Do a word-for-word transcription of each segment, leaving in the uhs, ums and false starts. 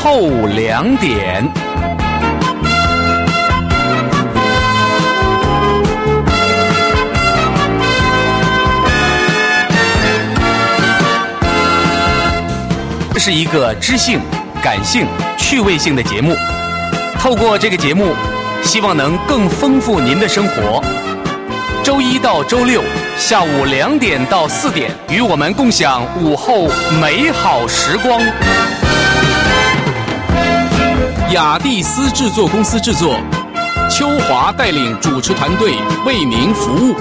后两点。这是一个知性、感性、趣味性的节目，透过这个节目，希望能更丰富您的生活。周一到周六下午两点到四点，与我们共享午后美好时光。雅蒂斯制作公司制作，秋华带领主持团队为您服务。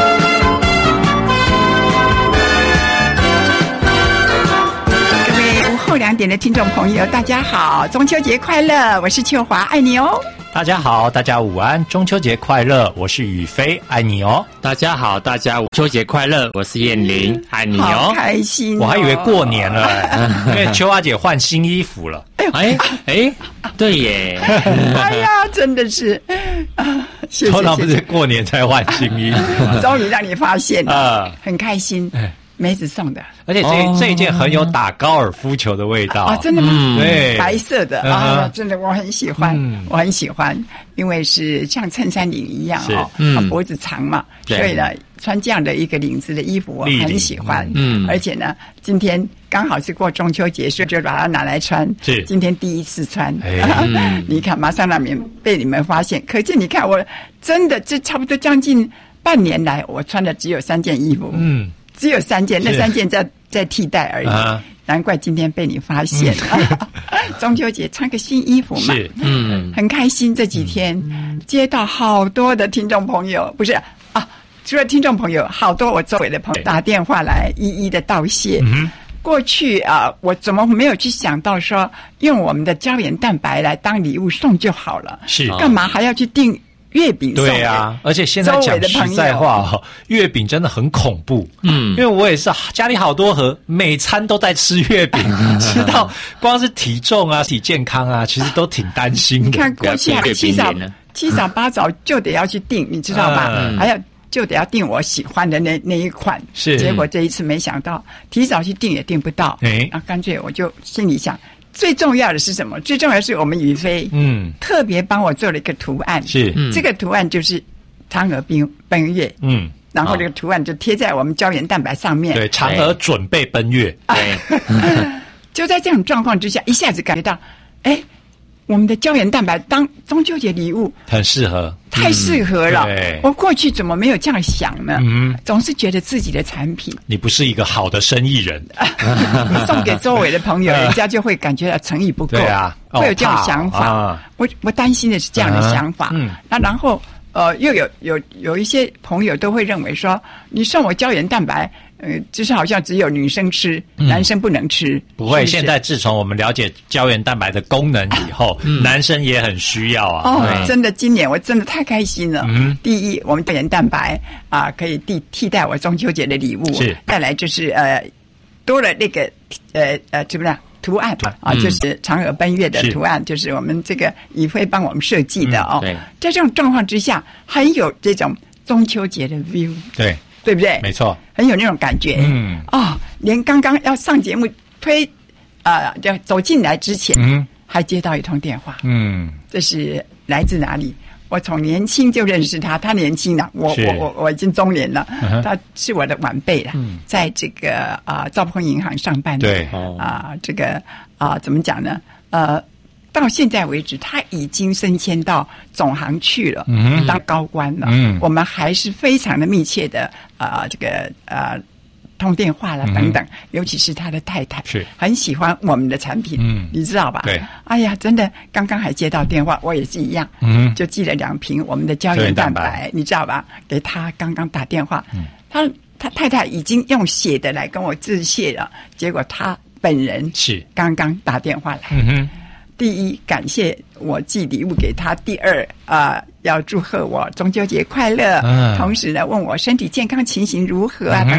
后两点的听众朋友大家好，中秋节快乐，我是秋华，爱你哦。 大家好，大家午安，中秋节快乐，我是宇飞，爱你哦。 大家好，大家中秋节快乐，我是燕玲，爱你哦。 好开心哦， 我还以为过年了、欸、因为秋华姐换新衣服了。 哎哎，对耶。 哎呀，真的是啊，谢谢。 通常不是过年才换新衣服， 终于让你发现了、 呃、 很开心。梅子送的， 而且这、哦、这一件很有打高尔夫球的味道啊！真的吗？ 嗯、对， 白色的、嗯、啊，真的我很喜欢、嗯，我很喜欢，因为是像衬衫领一样哦，嗯，脖子长嘛，所以呢，穿这样的一个领子的衣服我很喜欢，嗯，而且呢，今天刚好是过中秋节，所以就把它拿来穿，是今天第一次穿，嗯、你看，马上那边被你们发现，可见你看我真的这差不多将近半年来，我穿的只有三件衣服，嗯。只有三件，那三件在在替代而已、啊，难怪今天被你发现。嗯、中秋节穿个新衣服嘛，是嗯，很开心。这几天、嗯、接到好多的听众朋友，不是啊，除了听众朋友，好多我周围的朋友打电话来，一一的道谢。嗯、过去啊，我怎么没有去想到说用我们的胶原蛋白来当礼物送就好了？是干嘛还要去订？月饼送对啊，而且现在讲实在话哦，月饼真的很恐怖。嗯，因为我也是家里好多盒，每餐都在吃月饼，吃到光是体重啊、体健康啊，其实都挺担心的。 你看过去还七早七早八早就得要去订，你知道吧？嗯、还要就得要订我喜欢的那那一款。是，结果这一次没想到提早去订也订不到，哎，啊，干脆我就心里想。最重要的是什么？最重要的是我们宇飞，嗯，特别帮我做了一个图案，是、嗯、这个图案就是嫦娥奔奔月，嗯，然后这个图案就贴在我们胶原蛋白上面， 对，嫦娥准备奔月，对， 就在这种状况之下，一下子感觉到，哎，我们的胶原蛋白当中秋节礼物很适合， 太适合了、嗯。我过去怎么没有这样想呢？嗯，总是觉得自己的产品， 你不是一个好的生意人， 你送给周围的朋友，人家就会感觉到诚意不够，对啊，会有这样的想法。哦、我我担心的是这样的想法。嗯，那然后呃，又有有有一些朋友都会认为说，你送我胶原蛋白。呃，就是好像只有女生吃，嗯、男生不能吃。 不会，是是现在自从我们了解胶原蛋白的功能以后，啊嗯、男生也很需要啊。 哦，真的，今年我真的太开心了。嗯，第一，我们胶原蛋白啊，可以替替代我中秋节的礼物。是，再来就是呃，多了那个呃呃，怎么样？图案啊，嗯、就是嫦娥奔月的图案，是就是我们这个宇飞帮我们设计的哦。嗯、在这种状况之下，很有这种中秋节的 view。 对。 对不对？ 没错， 很有那种感觉。嗯，哦，连刚刚要上节目推，呃，就走进来之前，嗯，还接到一通电话。嗯，这是来自哪里？我从年轻就认识他，他年轻了，我我我我已经中年了，嗯、他是我的晚辈了，嗯、在这个啊、呃、兆丰银行上班的。对，啊、呃，这个啊、呃、怎么讲呢？呃。到现在为止，他已经升迁到总行去了，嗯、当高官了。嗯、我们还是非常的密切的，呃，这个呃，通电话了等等。嗯、尤其是他的太太，是很喜欢我们的产品，嗯，你知道吧？对。哎呀，真的，刚刚还接到电话，我也是一样，嗯，就寄了两瓶我们的胶原蛋白，你知道吧？给他刚刚打电话，嗯、他他太太已经用写的来跟我致谢了，结果他本人是刚刚打电话来。嗯哼。第一，感谢我寄礼物给他；第二，啊、呃，要祝贺我中秋节快乐。嗯、同时呢，问我身体健康情形如何啊？嗯、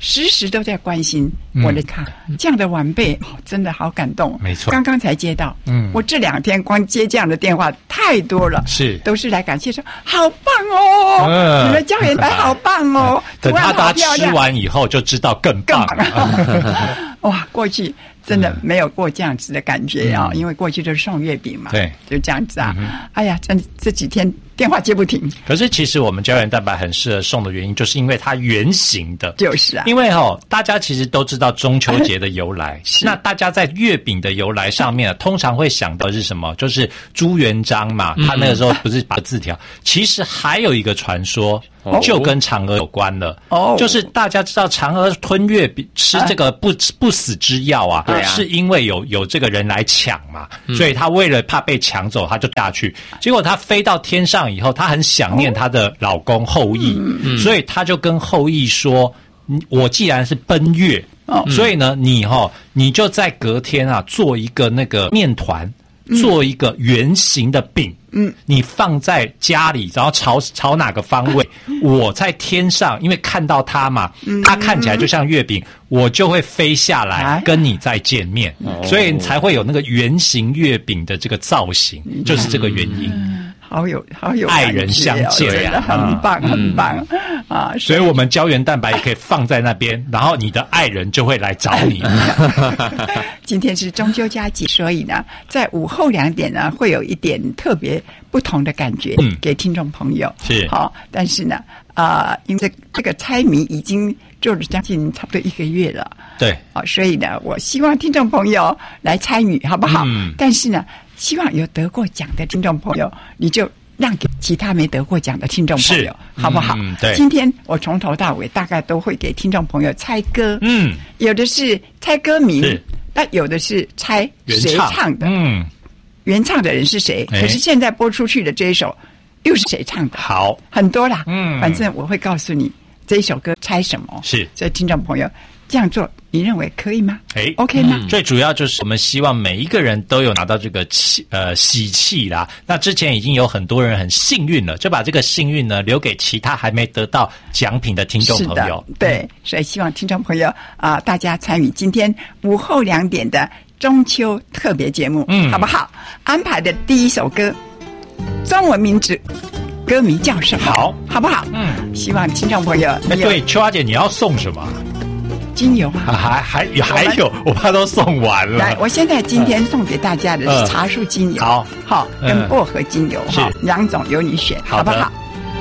时时都在关心我的卡、嗯、这样的晚辈、哦、真的好感动。 没错， 刚刚才接到，嗯，我这两天光接这样的电话太多了， 是都是来感谢说好棒哦，嗯、你们胶原蛋白好棒哦， 等他他吃完以后就知道更棒了。 哇，过去真的没有过这样子的感觉啊、哦嗯，因为过去就是送月饼嘛， 对， 就这样子啊。嗯、哎呀，真这几天电话接不停。 可是其实我们胶原蛋白很适合送的原因，就是因为它圆形的， 就是啊。 因为哦，大家其实都知道中秋节的由来，那大家在月饼的由来上面、啊，通常会想到的是什么？就是朱元璋嘛，他那个时候不是把字条。嗯、其实还有一个传说。就跟嫦娥有关了，哦，就是大家知道嫦娥吞月饼吃这个不、啊、不死之药啊，对啊，是因为有有这个人来抢嘛、嗯，所以他为了怕被抢走，他就下去。结果他飞到天上以后，他很想念他的老公后羿，嗯、所以他就跟后羿说：“我既然是奔月，哦、所以呢，你哈、哦，你就在隔天啊做一个那个面团。”做一个圆形的饼，嗯，你放在家里，然后朝朝哪个方位，我在天上，因为看到它嘛，它看起来就像月饼，我就会飞下来跟你再见面，所以才会有那个圆形月饼的这个造型，就是这个原因。 好有好有爱人相见呀，很棒很棒、嗯、啊！ 所以我们胶原蛋白也可以放在那边，然后你的爱人就会来找你。 今天是中秋佳节，所以呢，在午后两点呢，会有一点特别不同的感觉，嗯，给听众朋友是好。但是呢，啊、呃，因为这个猜谜已经做了将近差不多一个月了， 对啊，所以呢，我希望听众朋友来参与，好不好？嗯，但是呢。希望有得过奖的听众朋友，你就让给其他没得过奖的听众朋友，好不好？ 嗯，对。 今天我从头到尾大概都会给听众朋友猜歌，嗯，有的是猜歌名，那有的是猜谁唱的，嗯，原唱的人是谁？可是现在播出去的这一首又是谁唱的？ 好， 很多啦，嗯，反正我会告诉你这一首歌猜什么， 是， 所以听众朋友这样做。你认为可以吗？ 哎 ，OK 吗、 嗯？最主要就是我们希望每一个人都有拿到这个气呃喜气啦。那之前已经有很多人很幸运了，就把这个幸运呢留给其他还没得到奖品的听众朋友。 对、嗯，所以希望听众朋友啊、呃，大家参与今天午后两点的中秋特别节目，嗯，好不好？安排的第一首歌，中文名字。歌名叫什么？ 好， 好不好？嗯，希望听众朋友。 哎，对，秋华姐，你要送什么？ 精油啊， 还还还有，我怕都送完了。 来，我现在今天送给大家的是茶树精油， 嗯、好， 好，跟薄荷精油，哈、嗯，两种由你选，好不好？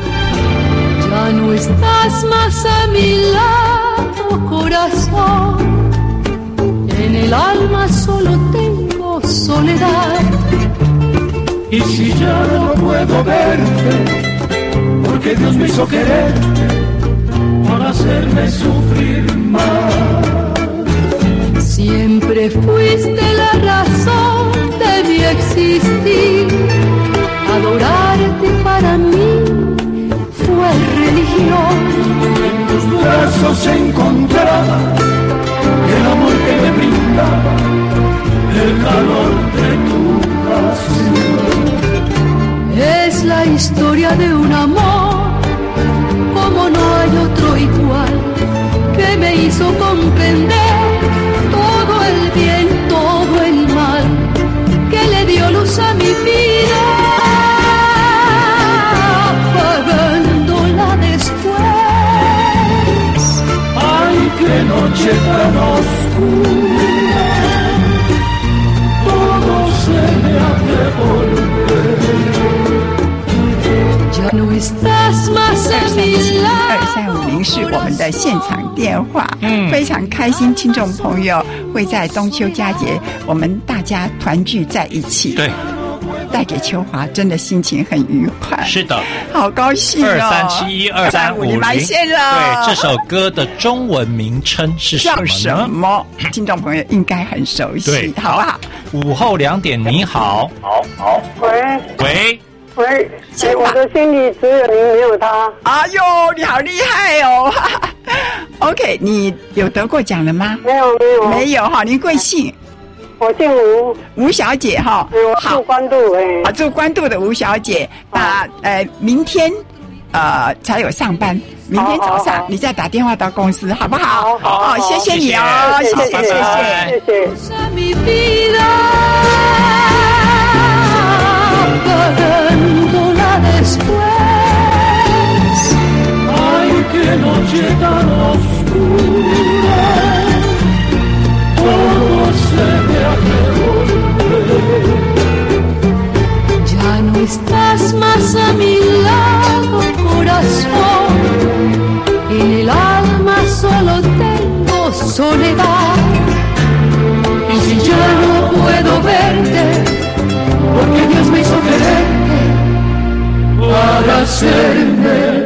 Ya no estás más a mi lado, corazón. En el alma solo tengo soledad. Y si ya no puedo verte, porque Dios me hizo quererte.Para hacerme sufrir más. Siempre fuiste la razón de mi existir. Adorarte para mí fue religión. En tus brazos encontraba el amor que me brindaba, el calor de tu pasión. Es la historia de un amor.Como no hay otro igual que me hizo comprender todo el bien, todo el mal que le dio luz a mi vida, apagándola después. Ay, qué noche tan oscura, todo se me ha de volver. 二三五零是我们的现场电话，嗯，非常开心，听众朋友会在中秋佳节，我们大家团聚在一起， 对， 带给秋华真的心情很愉快， 是的， 好高兴哦！ 二三七一二三五零， 来线了。 对，这首歌的中文名称是什么呢？ 叫什么？听众朋友应该很熟悉， 对， 好不好？ 午后两点，你好， 好好，喂喂。 喂，哎，我的心里只有你，没有他。 哎呦，你好厉害哦 ！OK， 你有得过奖了吗？ 没有，没有， 没有哈。您贵姓？ 我姓吴， 吴小姐哈。 我住关渡哎。 啊，住关渡的吴小姐，那呃，明天呃才有上班， 明天早上你再打电话到公司，好不好？ 好，好， 谢谢你哦，谢谢，谢谢， 谢谢。 Qué noche tan oscura, todo se me hace volver. Ya no estás más a mi lado, corazón. En el alma solo tengo soledad. Y si ya no puedo verte, porque Dios me hizo quererte para hacerme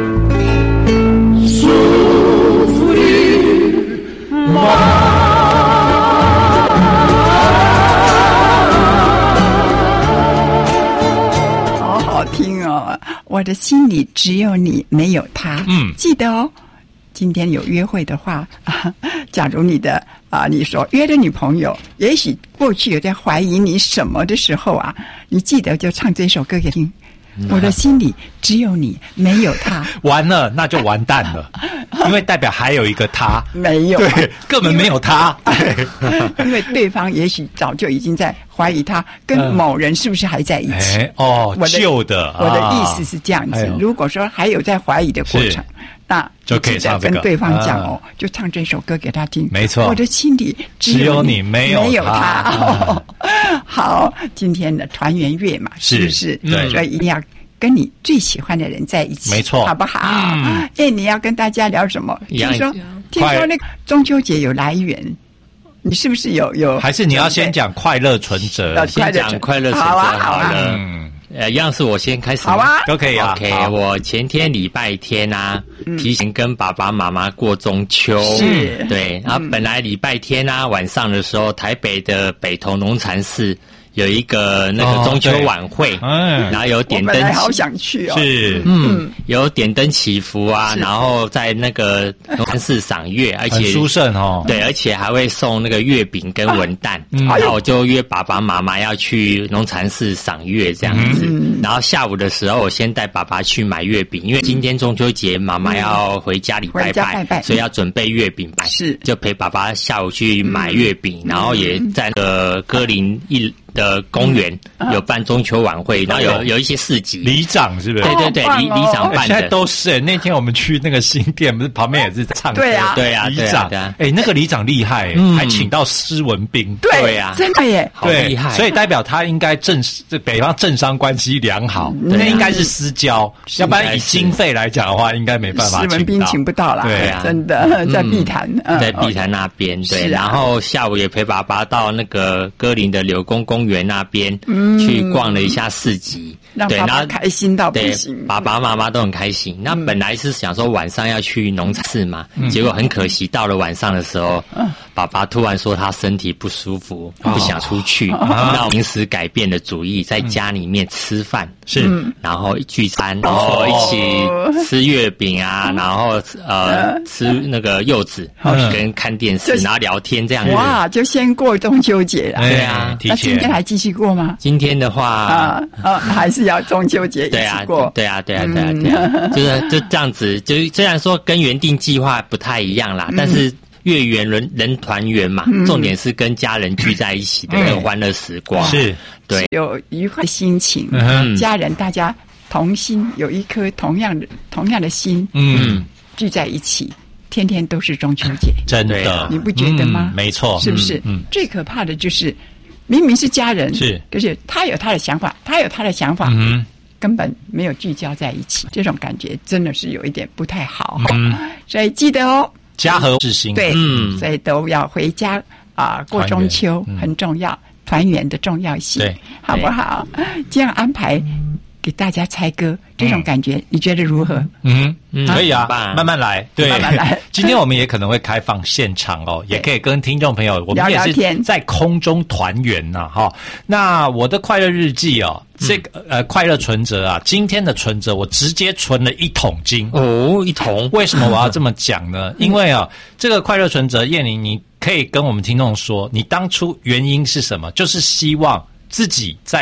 好好听哦！我的心里只有你，没有他。嗯，记得哦。今天有约会的话，啊、假如你的啊，你所约的女朋友，也许过去有在怀疑你什么的时候啊，你记得就唱这首歌给听。我的心里只有你，没有他。 完了，那就完蛋了，因为代表还有一个他。 没有， 对，根本没有他。 因为对方也许早就已经在怀疑他跟某人是不是还在一起。 嗯、哦，旧的。 我的意思是这样子，哎、如果说还有在怀疑的过程，那就可以唱这个， 跟对方讲哦，啊、就唱这首歌给他听。 没错， 我的心里只有你， 没有没有他。 啊、 好，今天的团圆月嘛，是不是？ 对， 所以一定要跟你最喜欢的人在一起， 没错， 好不好？哎、嗯，你要跟大家聊什么？听说听说那个中秋节有来源。你是不是有有？ 还是你要先讲快乐存折？ 先讲快乐存折好了。好啊好啊嗯，呃，一样是我先开始吗？ 好啊， 都可以啊。 OK， 我前天礼拜天啊，嗯、提前跟爸爸妈妈过中秋。 是。 对，然后本来礼拜天啊晚上的时候，台北的北投农禅寺有一个那个中秋晚会，嗯、哦，然后有点灯， 我本来好想去哦。 是， 嗯，有点灯祈福啊，然后在那个农禅寺赏月，而且很殊胜哦。 对，而且还会送那个月饼跟文旦，啊嗯、然后我就约爸爸妈妈要去农禅寺赏月这样子。嗯、然后下午的时候，我先带爸爸去买月饼，因为今天中秋节，妈妈要回家里拜 拜, 拜, 拜，所以要准备月饼拜。 是， 就陪爸爸下午去买月饼，嗯、然后也在那个歌林一。的公园、嗯、有办中秋晚会，然后有有一些市集， 里长是不是？ 对对对，里里长办的。 现在都是那天我们去那个新店，不是旁边也是唱歌。 对啊， 对啊， 里长，哎，那个里长厉害，嗯、还请到施文彬。 对啊， 真的耶， 好厉害。 所以代表他应该政这北方政商关系良好，那、嗯、应该是私交，要不然以经费来讲的话，应该没办法请到。 施文彬请不到啦， 对啊，真的在碧潭， 嗯、在碧潭那边。对，然后下午也陪爸爸到那个歌林的柳公公园那边。嗯，去逛了一下市集， 让爸爸开心到不行， 对，爸爸妈妈都很开心。那本来是想说晚上要去农禅寺嘛，嗯、结果很可惜，到了晚上的时候，嗯、爸爸突然说他身体不舒服，哦、不想出去，哦、那我临时改变了主意，在家里面吃饭， 是、 嗯，然后聚餐，然后一起吃月饼啊，哦、然后呃吃那个柚子，嗯、跟看电视，然后聊天这样子。 哇，就先过中秋节了， 对啊， 那今天还继续过吗？ 今天的话啊啊，还是要中秋节一起过。 对啊，对啊，对啊，对啊，对啊，就是就这样子。就虽然说跟原定计划不太一样啦，嗯、但是月圆人人团圆嘛，嗯、重点是跟家人聚在一起的那个欢乐时光。 是， 对， 有愉快心情，嗯、家人大家同心，有一颗同样的同样的心，嗯，聚在一起。天天都是中秋节， 真的， 你不觉得吗？ 嗯、没错， 是不是？嗯，最可怕的就是明明是家人， 是， 可是他有他的想法，他有他的想法，嗯，根本没有聚焦在一起，这种感觉真的是有一点不太好。嗯，所以记得哦， 家和志兴， 对，嗯，所以都要回家啊、呃，过中秋、嗯、很重要，团圆的重要性， 对， 好不好？这样安排。给大家猜歌，这种感觉、嗯、你觉得如何？ 嗯，嗯可以啊，慢慢来，对， 慢慢来。 今天我们也可能会开放现场哦，也可以跟听众朋友，我们也是在空中团圆呐，哈。那我的快乐日记哦，这个、嗯、呃快乐存折啊，今天的存折我直接存了一桶金哦，一桶。 为什么我要这么讲呢？因为啊，这个快乐存折，燕玲，你可以跟我们听众说，你当初原因是什么？就是希望自己在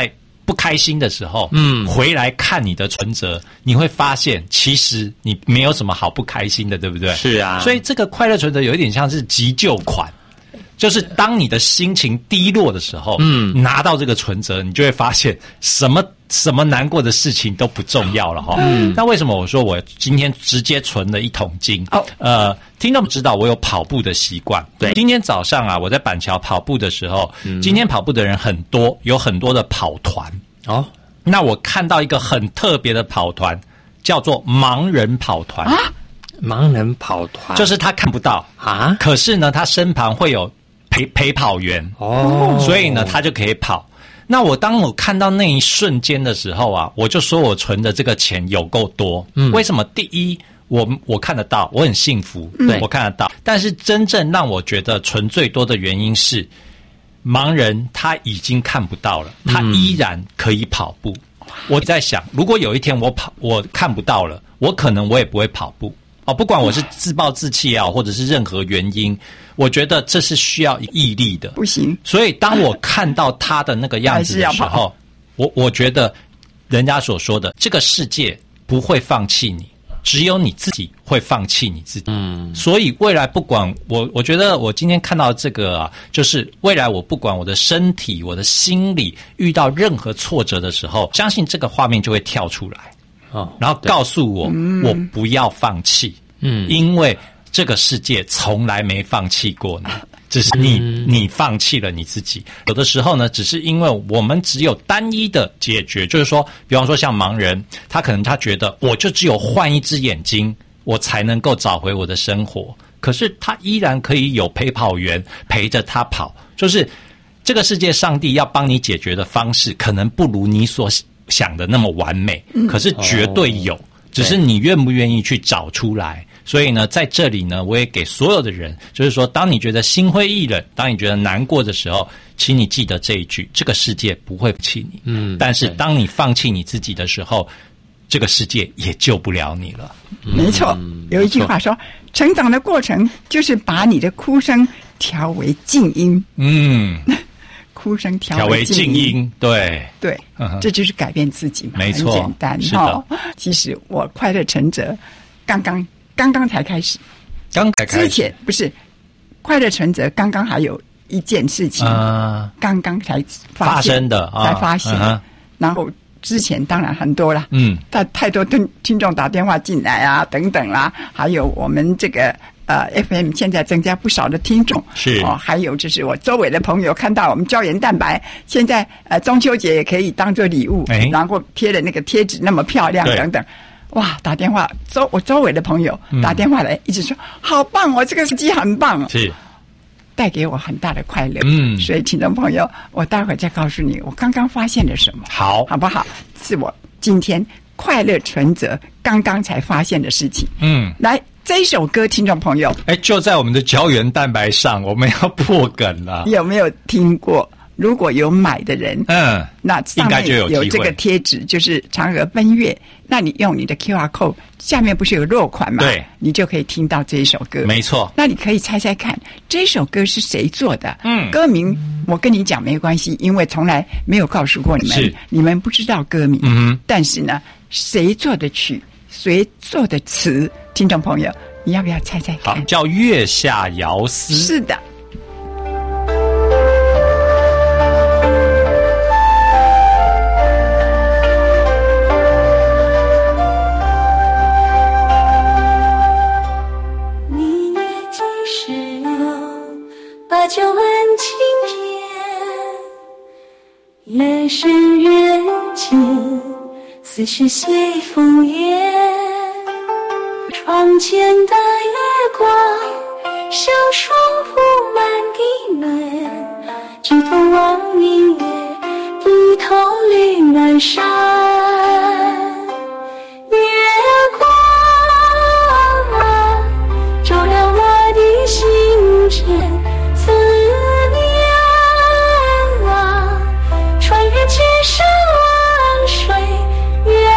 不开心的时候，嗯，回来看你的存折，你会发现其实你没有什么好不开心的，对不对？ 是啊， 所以这个快乐存折有一点像是急救款。就是当你的心情低落的时候，嗯，拿到这个存折，你就会发现什么什么难过的事情都不重要了哈。嗯，那为什么我说我今天直接存了一桶金？哦，呃，听众知道我有跑步的习惯。对，今天早上啊，我在板桥跑步的时候，嗯，今天跑步的人很多，有很多的跑团。哦，那我看到一个很特别的跑团，叫做盲人跑团啊。 盲人跑团就是他看不到啊，可是呢，他身旁会有陪陪跑员哦，所以呢，他就可以跑。那我当我看到那一瞬间的时候啊，我就说我存的这个钱有够多。嗯，为什么？第一，我我看得到，我很幸福，对，我看得到。但是真正让我觉得存最多的原因是，盲人他已经看不到了，他依然可以跑步。嗯，我在想，如果有一天我跑我看不到了，我可能我也不会跑步。哦，不管我是自暴自弃啊，或者是任何原因，我觉得这是需要毅力的。 不行。 所以当我看到他的那个样子的时候，我我觉得人家所说的这个世界不会放弃你，只有你自己会放弃你自己。嗯。所以未来不管我，我觉得我今天看到这个啊，就是未来我不管我的身体、我的心理遇到任何挫折的时候，相信这个画面就会跳出来。哦，然后告诉我，我不要放弃，嗯，因为这个世界从来没放弃过你，只是你你放弃了你自己。有的时候呢，只是因为我们只有单一的解决，就是说，比方说像盲人，他可能他觉得我就只有换一只眼睛，我才能够找回我的生活，可是他依然可以有陪跑员陪着他跑，就是这个世界上帝要帮你解决的方式，可能不如你所想的那么完美，可是绝对有，哦，只是你愿不愿意去找出来。所以呢，在这里呢，我也给所有的人，就是说，当你觉得心灰意冷，当你觉得难过的时候，请你记得这一句：这个世界不会放弃你。嗯，但是当你放弃你自己的时候，这个世界也救不了你了。 没错，有一句话说，成长的过程就是把你的哭声调为静音。嗯。哭声调为静音， 对对，嗯，这就是改变自己嘛， 没错， 很简单哈。其实我快乐存折刚刚刚刚才开始， 刚才开始， 之前不是快乐存折刚刚还有一件事情，啊，刚刚才发生的， 才发现，啊，然后之前当然很多了，嗯，但太多听听众打电话进来啊，等等啦，还有我们这个。呃 ，F M 现在增加不少的听众， 是哦，还有就是我周围的朋友看到我们胶原蛋白，现在呃中秋节也可以当做礼物，哎，然后贴的那个贴纸那么漂亮等等，哇，打电话周我周围的朋友打电话来，嗯，一直说好棒哦，这个司机很棒， 是带给我很大的快乐，嗯，所以听众朋友，我待会儿再告诉你我刚刚发现了什么， 好， 好不好？是我今天快乐存折刚刚才发现的事情，嗯，来。这一首歌，听众朋友， 哎，就在我们的胶原蛋白上，我们要破梗了。 有没有听过？如果有买的人，嗯，那上面有这个贴纸，就是嫦娥奔月。那你用你的 Q R code， 下面不是有落款吗？ 对， 你就可以听到这一首歌。 没错。 那你可以猜猜看，这首歌是谁做的？嗯，歌名我跟你讲没关系，因为从来没有告诉过你们，是你们不知道歌名。嗯哼，但是呢，谁做的曲？谁做的词？听众朋友，你要不要猜猜看？ 好，叫《月下遥思》。 是的。 你年几时有把酒问青天，人生缘尽似是随风烟，窗前的月光像霜覆满地门，举头望明月，低头绿满山。月光啊，照亮我的心间，思念啊，穿越千山万水，愿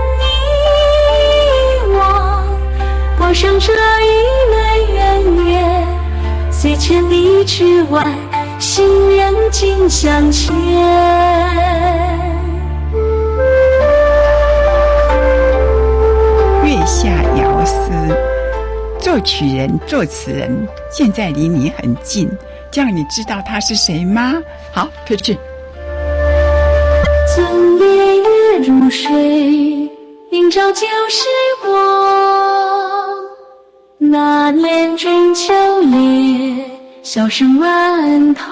你我过上这一轮圆月，虽千里之外，心人紧相牵。 作曲人、作词人现在离你很近，这样你知道他是谁吗？好，推去。 曾夜月如水，映照旧时光。那年中秋夜，笑声万堂。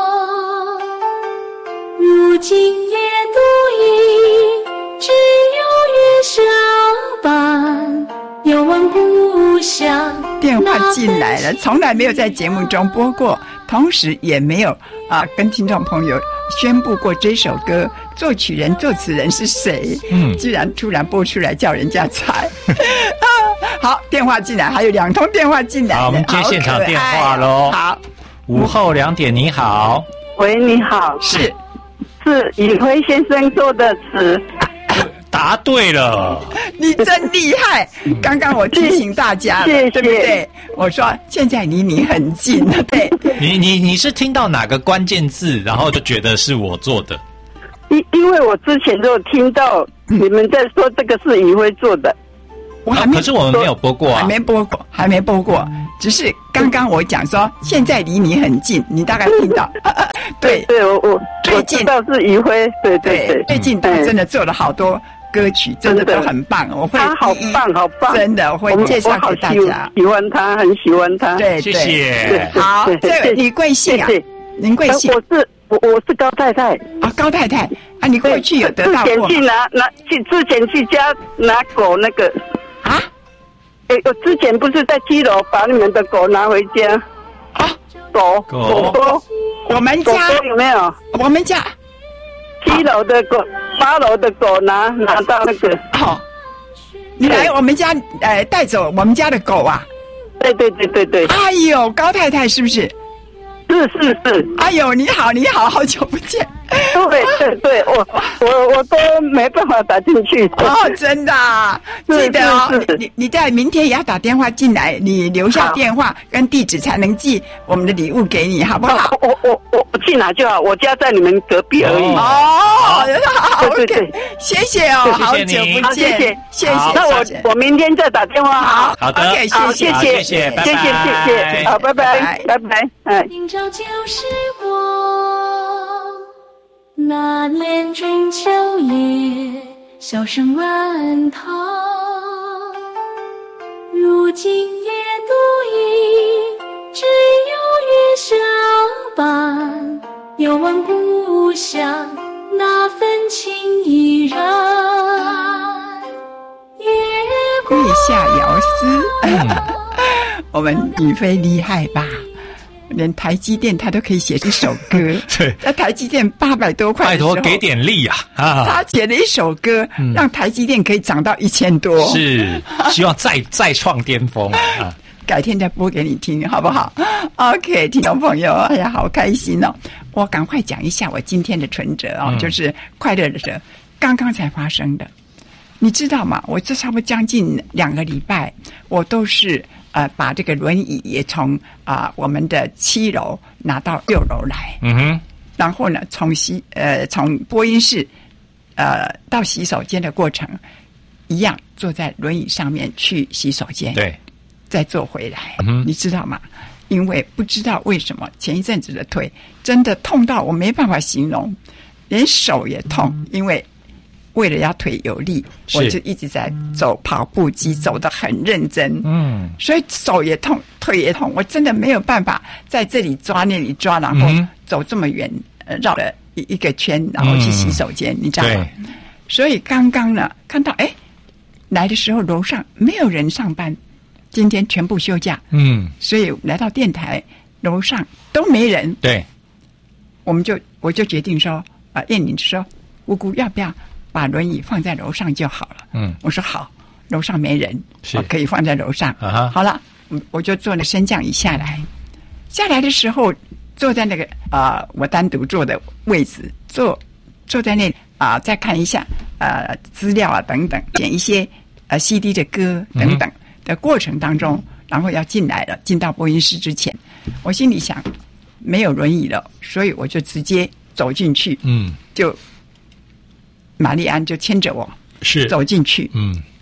如今夜独饮，只有月相伴，遥望故乡。 电话进来了，从来没有在节目中播过，同时也没有啊跟听众朋友宣布过这首歌作曲人、作词人是谁。嗯，居然突然播出来叫人家猜。好，电话进来，还有两通电话进来。 好，我们接现场电话喽。 好， 午后两点，你好。 喂，你好， 是是宇辉先生做的词。 答对了， 你真厉害！刚刚我提醒大家了， 谢谢对不对？我说现在离你很近了，对。 你你你是听到哪个关键字，然后就觉得是我做的？ 因因为我之前就听到你们在说这个是宇辉做的， 我还没、 啊，可是我们没有播过啊， 还没播过，还没播过。只是刚刚我讲说现在离你很近，你大概听到。对对，我我最近我知道是宇辉，对对对， 最近他真的做了好多歌曲，真的都很棒。我会他好棒好棒， 真的我会介绍给大家。 喜欢他，很喜欢他。 对， 谢谢。 好，这位你贵姓啊？您贵姓？ 我是我我是高太太啊，高太太啊，你过去有得到过？ 之前去拿拿去之前去家拿狗那个啊。 我之前不是在七楼把你们的狗拿回家啊？ 狗狗狗，我们家狗狗有没有？ 我们家七楼的狗，八楼的狗拿拿到那个。 好、哦，你来我们家，呃，带走我们家的狗啊？ 对对对对对。 哎呦，高太太是不是？ 是是是。 哎呦，你好你好，好久不见。 对对对，我我我都没办法打进去。 哦，真的、啊，记得哦，你你在明天也要打电话进来，你留下电话跟地址才能寄我们的礼物给你，好不好？ 我我我我去哪就好，我家在你们隔壁而已。 哦，好，对对对，谢谢哦，好久不见，谢谢谢谢。 那我我明天再打电话。 好， 好的， 好， 谢谢谢谢谢谢谢谢，好，拜拜拜拜，哎。 映照旧时光，那年中秋夜，笑声万堂。如今夜独饮，只有月相伴，遥望故乡，那份情依然。 月下遥思，我们宇飞厉害吧？连台积电他都可以写一首歌， 对， 在台积电八百多块的时候， 拜托给点力啊！啊， 他写了一首歌，嗯、让台积电可以涨到一千多， 是希望再再创巅峰啊！ 改天再播给你听，好不好 ？OK， 听众朋友，哎呀，好开心哦！我赶快讲一下我今天的存折哦，嗯、就是快乐的折，刚刚才发生的，你知道吗？我这差不多将近两个礼拜，我都是。呃，把这个轮椅也从啊、呃、我们的七楼拿到六楼来，嗯哼，然后呢，从洗呃从播音室呃到洗手间的过程，一样坐在轮椅上面去洗手间， 对， 再坐回来，嗯、你知道吗？因为不知道为什么前一阵子的腿真的痛到我没办法形容，连手也痛，嗯、因为。为了要腿有力，我就一直在走跑步机，走得很认真。嗯，所以手也痛，腿也痛，我真的没有办法在这里抓那里抓，然后走这么远，呃，绕了一一个圈，然后去洗手间，嗯、你知道吗？所以刚刚呢，看到哎，来的时候楼上没有人上班，今天全部休假。嗯，所以来到电台，楼上都没人。 对， 我们就我就决定说，啊、呃，燕玲说，姑姑要不要？把轮椅放在楼上就好了。嗯，我说好，楼上没人，我可以放在楼上。啊、好了，我就坐那升降椅下来。下来的时候，坐在那个啊、呃，我单独坐的位置，坐坐在那啊、呃，再看一下呃资料啊等等，点一些呃 C D 的歌等等的过程当中，嗯、然后要进来了，进到播音室之前，我心里想没有轮椅了，所以我就直接走进去。嗯，就。玛丽安就牵着我， 是走进去，嗯，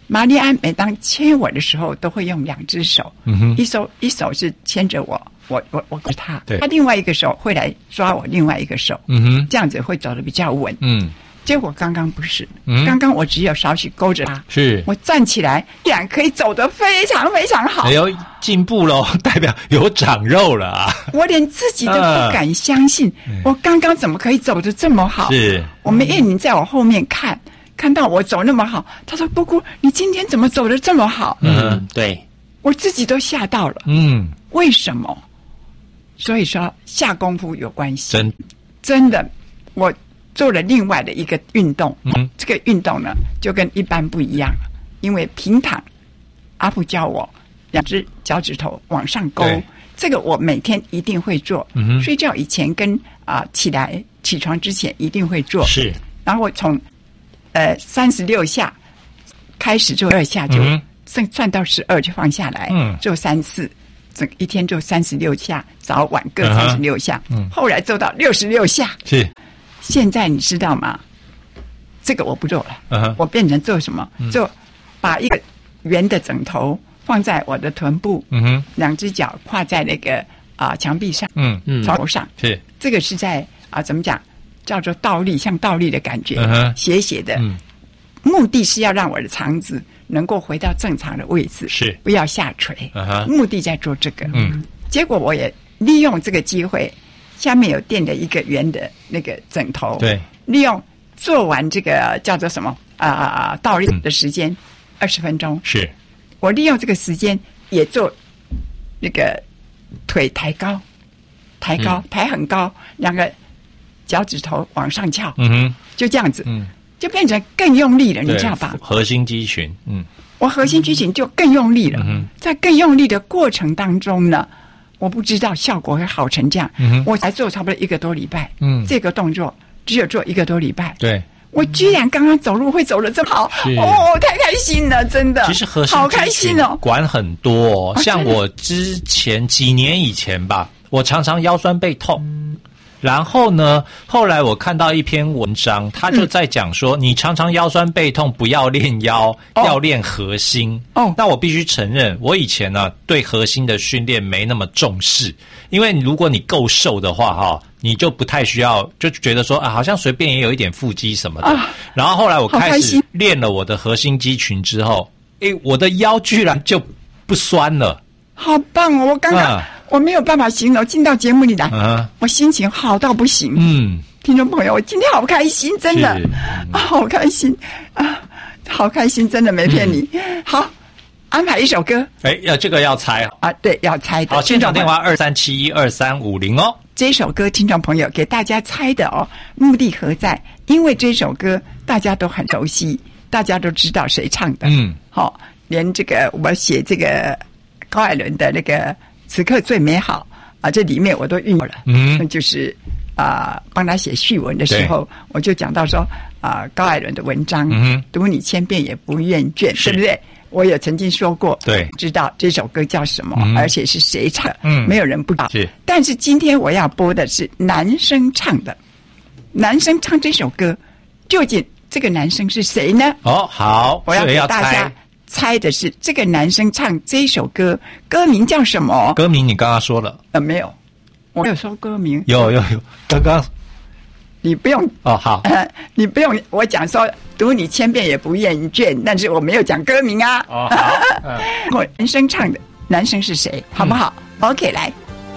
玛丽安每当牵我的时候，都会用两只手，嗯哼，一手一手是牵着我，我我我跟他， 对， 他另外一个手会来抓我另外一个手，嗯哼，这样子会走得比较稳，嗯。结果刚刚不是，嗯、刚刚我只有少许勾着他， 是我站起来，竟然可以走得非常非常好。 哎呦，进步了，代表有长肉了啊！ 我连自己都不敢相信，呃、我刚刚怎么可以走得这么好？ 是我们叶宁在我后面看，看到我走那么好，他说：“姑姑，你今天怎么走得这么好？” 嗯，对， 我自己都吓到了。 嗯， 为什么？所以说下功夫有关系， 真真的我。做了另外的一个运动，嗯，这个运动呢就跟一般不一样了，因为平躺，阿父教我两只脚趾头往上勾，这个我每天一定会做，嗯、睡觉以前跟啊、呃、起来起床之前一定会做， 是， 然后从呃三十六下开始做二下就算、嗯、算到十二就放下来，嗯，做三次。整一天做三十六下，早晚各三十六下，嗯，后来做到六十六下， 是。 现在你知道吗？这个我不做了， uh-huh. 我变成做什么？嗯、做把一个圆的枕头放在我的臀部，嗯哼，两只脚跨在那个啊、呃、墙壁上，嗯嗯，床头上， 是这个是在啊、呃、怎么讲？叫做倒立，像倒立的感觉， uh-huh. 斜斜的、嗯，目的是要让我的肠子能够回到正常的位置， 是不要下垂， uh-huh. 目的在做这个， 嗯， 结果我也利用这个机会。下面有垫的一个圆的那个枕头， 对， 利用做完这个叫做什么啊、呃、倒立的时间二十分钟， 是我利用这个时间也做那个腿抬高，抬高、嗯、抬很高，两个脚趾头往上翘，嗯哼，就这样子，嗯，就变成更用力了，你知道吧？ 核心肌群，嗯， 我核心肌群就更用力了，嗯、在更用力的过程当中呢。我不知道效果会好成这样，嗯、我才做差不多一个多礼拜。嗯，这个动作只有做一个多礼拜。 对， 我居然刚刚走路会走得这么好，哦，太开心了，真的。 其实核心好开心哦， 管很多、哦。像我之前几年以前吧，我常常腰酸背痛。嗯然后呢，后来我看到一篇文章，他就在讲说，嗯、你常常腰酸背痛，不要练腰，哦、要练核心。哦，那我必须承认，我以前呢、啊、对核心的训练没那么重视，因为如果你够瘦的话，哈，你就不太需要，就觉得说啊，好像随便也有一点腹肌什么的。啊、然后后来我开始练了我的核心肌群之后，诶，我的腰居然就不酸了。 好棒哦！我刚刚、啊、我没有办法形容，进到节目里来，啊、我心情好到不行。嗯，听众朋友，我今天好开心，真的，嗯啊、好开心啊，好开心，真的没骗你。嗯、好，安排一首歌。 哎，要这个要猜啊？对，要猜的。 好，现场电话二三七一二三五零哦。 这首歌，听众朋友给大家猜的哦，目的何在？因为这首歌大家都很熟悉，大家都知道谁唱的。嗯，好、哦，连这个我写这个。高艾伦的那个此刻最美好啊，这里面我都运用了，嗯，就是啊，帮他写序文的时候，我就讲到说啊，高艾伦的文章，嗯，读你千遍也不厌倦，对不对？我也曾经说过， 对， 知道这首歌叫什么，嗯、而且是谁唱，嗯，没有人不知道。 是， 但是今天我要播的是男生唱的，男生唱这首歌，究竟这个男生是谁呢？ 哦，好， 我要给大家。猜的是这个男生唱这首歌，歌名叫什么？ 歌名你刚刚说了？ 呃，没有，我没有说歌名。 有有有，刚刚你不用哦，好， 呃，你不用我讲说读你千遍也不厌倦，但是我没有讲歌名啊。 哦，好，嗯， 我男生唱的，男生是谁？好不好、嗯、？OK， 来。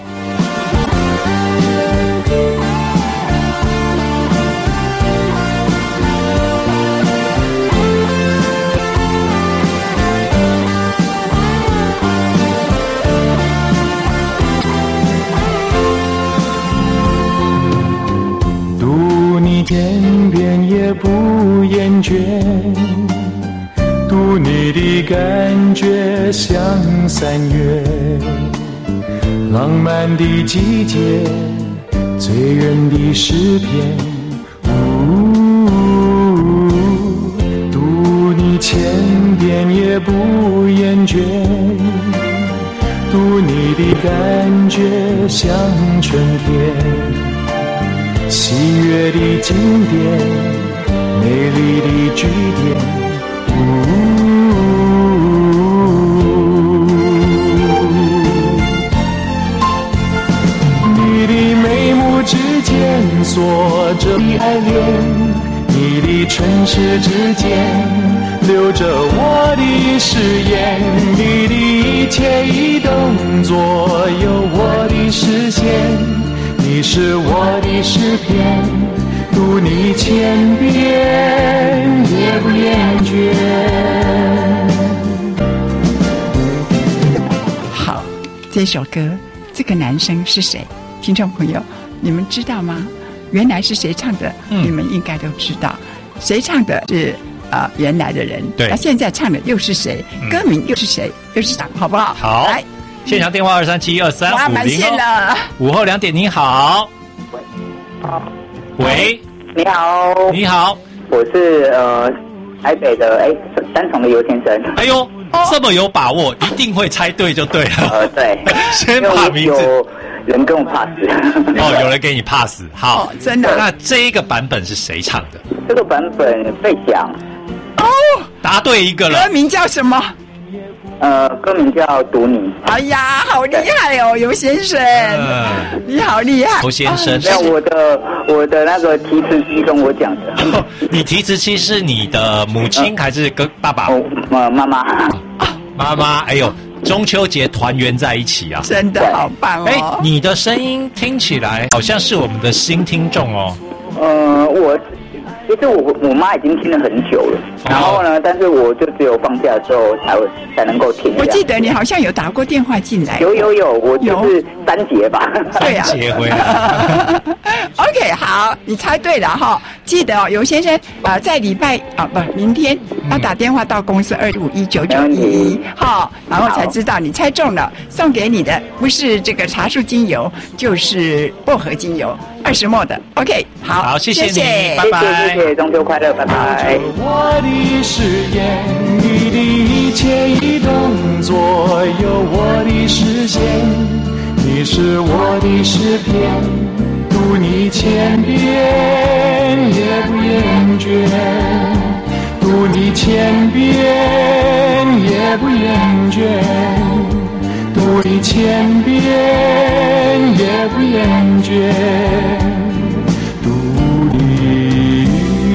千遍也不厌倦，读你的感觉像三月，浪漫的季节，醉人的诗篇。读你千遍也不厌倦，读你的感觉像春天。喜悦的经典，美丽的句点，呜锁着的爱恋，你的唇齿之间留着我的誓言，你的一切一动作有我的视线，你是我的诗篇，读你千遍也不厌倦。 好，这首歌这个男生是谁？听众朋友你们知道吗？原来是谁唱的、嗯、你们应该都知道，谁唱的是呃原来的人， 对， 那现在唱的又是谁、嗯、歌名又是谁，又是谁，好不好？ 好，来现场电话二三七二三五零哦，午后两点你好。喂， 你好， 你好， 我是呃台北的哎三重的尤先生。 哎呦，哦、这么有把握，一定会猜对就对了。 呃，对， 先把名字。 有人跟我 pass。 哦，有人给你 pass， 好， 哦、真的。 那这一个版本是谁唱的？ 这个版本费翔。 哦， 答对一个了。 歌名叫什么？ 呃，歌名叫《读你》。 哎呀，好厉害哦，尤先生，嗯、你好厉害， 尤先生。 那、哦、我的我的那个提词机跟我讲的。 哦、你提词机是你的母亲、呃、还是跟爸爸？ 哦，呃，妈妈。 妈妈，哎呦，中秋节团圆在一起啊， 真的好棒哦！ 哎，你的声音听起来好像是我们的新听众哦。 呃，我。其实我我妈已经听了很久了，然后呢，但是我就只有放假的时候才会才能够听。 我记得你好像有打过电话进来。 有有有，我就是三节吧。 对呀、啊， 三节回来。 OK， 好，你猜对了哈。记得哦，尤先生啊、呃，在礼拜啊不，明天要打电话到公司二五一九九一一，好，然后才知道你猜中了，送给你的不是这个茶树精油，就是薄荷精油。二十末的 ，OK， 好， 好，谢谢你， 谢谢拜拜， 谢谢，中秋快乐，拜拜。 我的誓言，你的一切一动作有我的视线，你是我的诗篇，读你千遍也不厌倦，读你千遍也不厌倦。读你千遍也不厌倦，读你、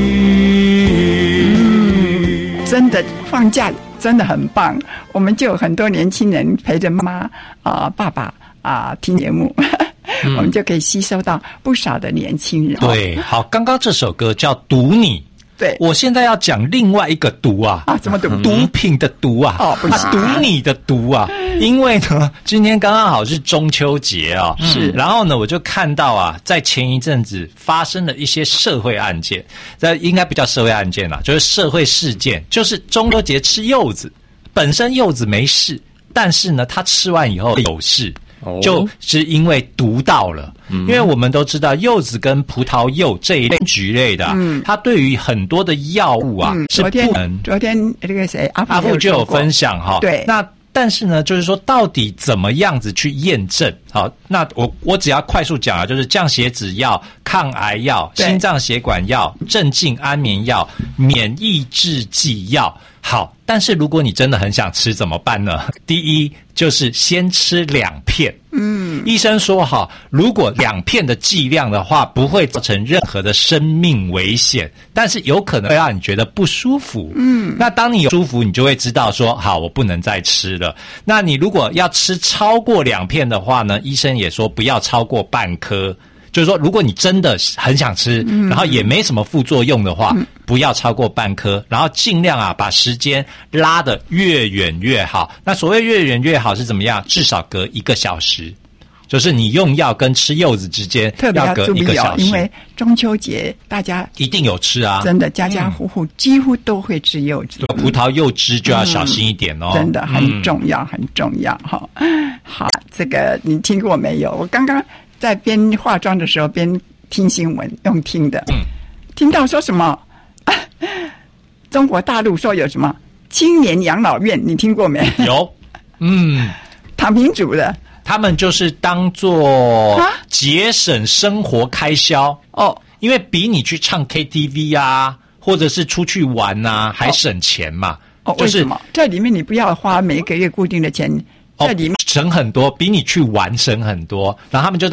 嗯、真的放假真的很棒，我们就有很多年轻人陪着妈妈啊、呃、爸爸啊、呃、听节目嗯、我们就可以吸收到不少的年轻人。 对，好，刚刚这首歌叫《读你》。 对， 我现在要讲另外一个毒啊， 啊，怎么毒？ 毒品的毒啊， 哦，不是毒你的毒啊，因为呢，今天刚刚好是中秋节啊， 是， 然后呢，我就看到啊，在前一阵子发生了一些社会案件，这应该不叫社会案件啦，就是社会事件，就是中秋节吃柚子，本身柚子没事，但是呢，他吃完以后有事。就是因为毒到了、嗯、因为我们都知道柚子跟葡萄柚这一类橘类的、啊嗯、它对于很多的药物啊、嗯、是不能。 昨天这个谁阿阿富就有分享哈， 对， 那但是呢就是说到底怎么样子去验证？好，那我我只要快速讲啊，就是降血脂药、抗癌药、心脏血管药、镇静安眠药、免疫制剂药。好，但是如果你真的很想吃怎么办呢？第一就是先吃两片。嗯，医生说哈，如果两片的剂量的话，不会造成任何的生命危险，但是有可能会让你觉得不舒服。嗯，那当你有舒服，你就会知道说，好，我不能再吃了。那你如果要吃超过两片的话呢，医生也说不要超过半颗。就是说，如果你真的很想吃，嗯、然后也没什么副作用的话，嗯、不要超过半颗，然后尽量啊把时间拉得越远越好。那所谓越远越好是怎么样？至少隔一个小时，就是你用药跟吃柚子之间要隔一个小时。 因为中秋节大家一定有吃啊， 真的家家户户几乎都会吃柚子。 嗯、葡萄柚汁就要小心一点哦， 嗯、真的很重要，嗯、很重要哈。好，这个你听过没有？我刚刚。在边化妆的时候边听新闻，用听的，嗯、听到说什么、啊？中国大陆说有什么青年养老院，你听过没？ 有，嗯， 躺平族的， 他们就是当做节省生活开销哦，因为比你去唱 K T V 啊，或者是出去玩啊，还省钱嘛。 哦，就是、为什么？这里面你不要花每个月固定的钱。这里面省很多，比你去玩省很多，然后他们就到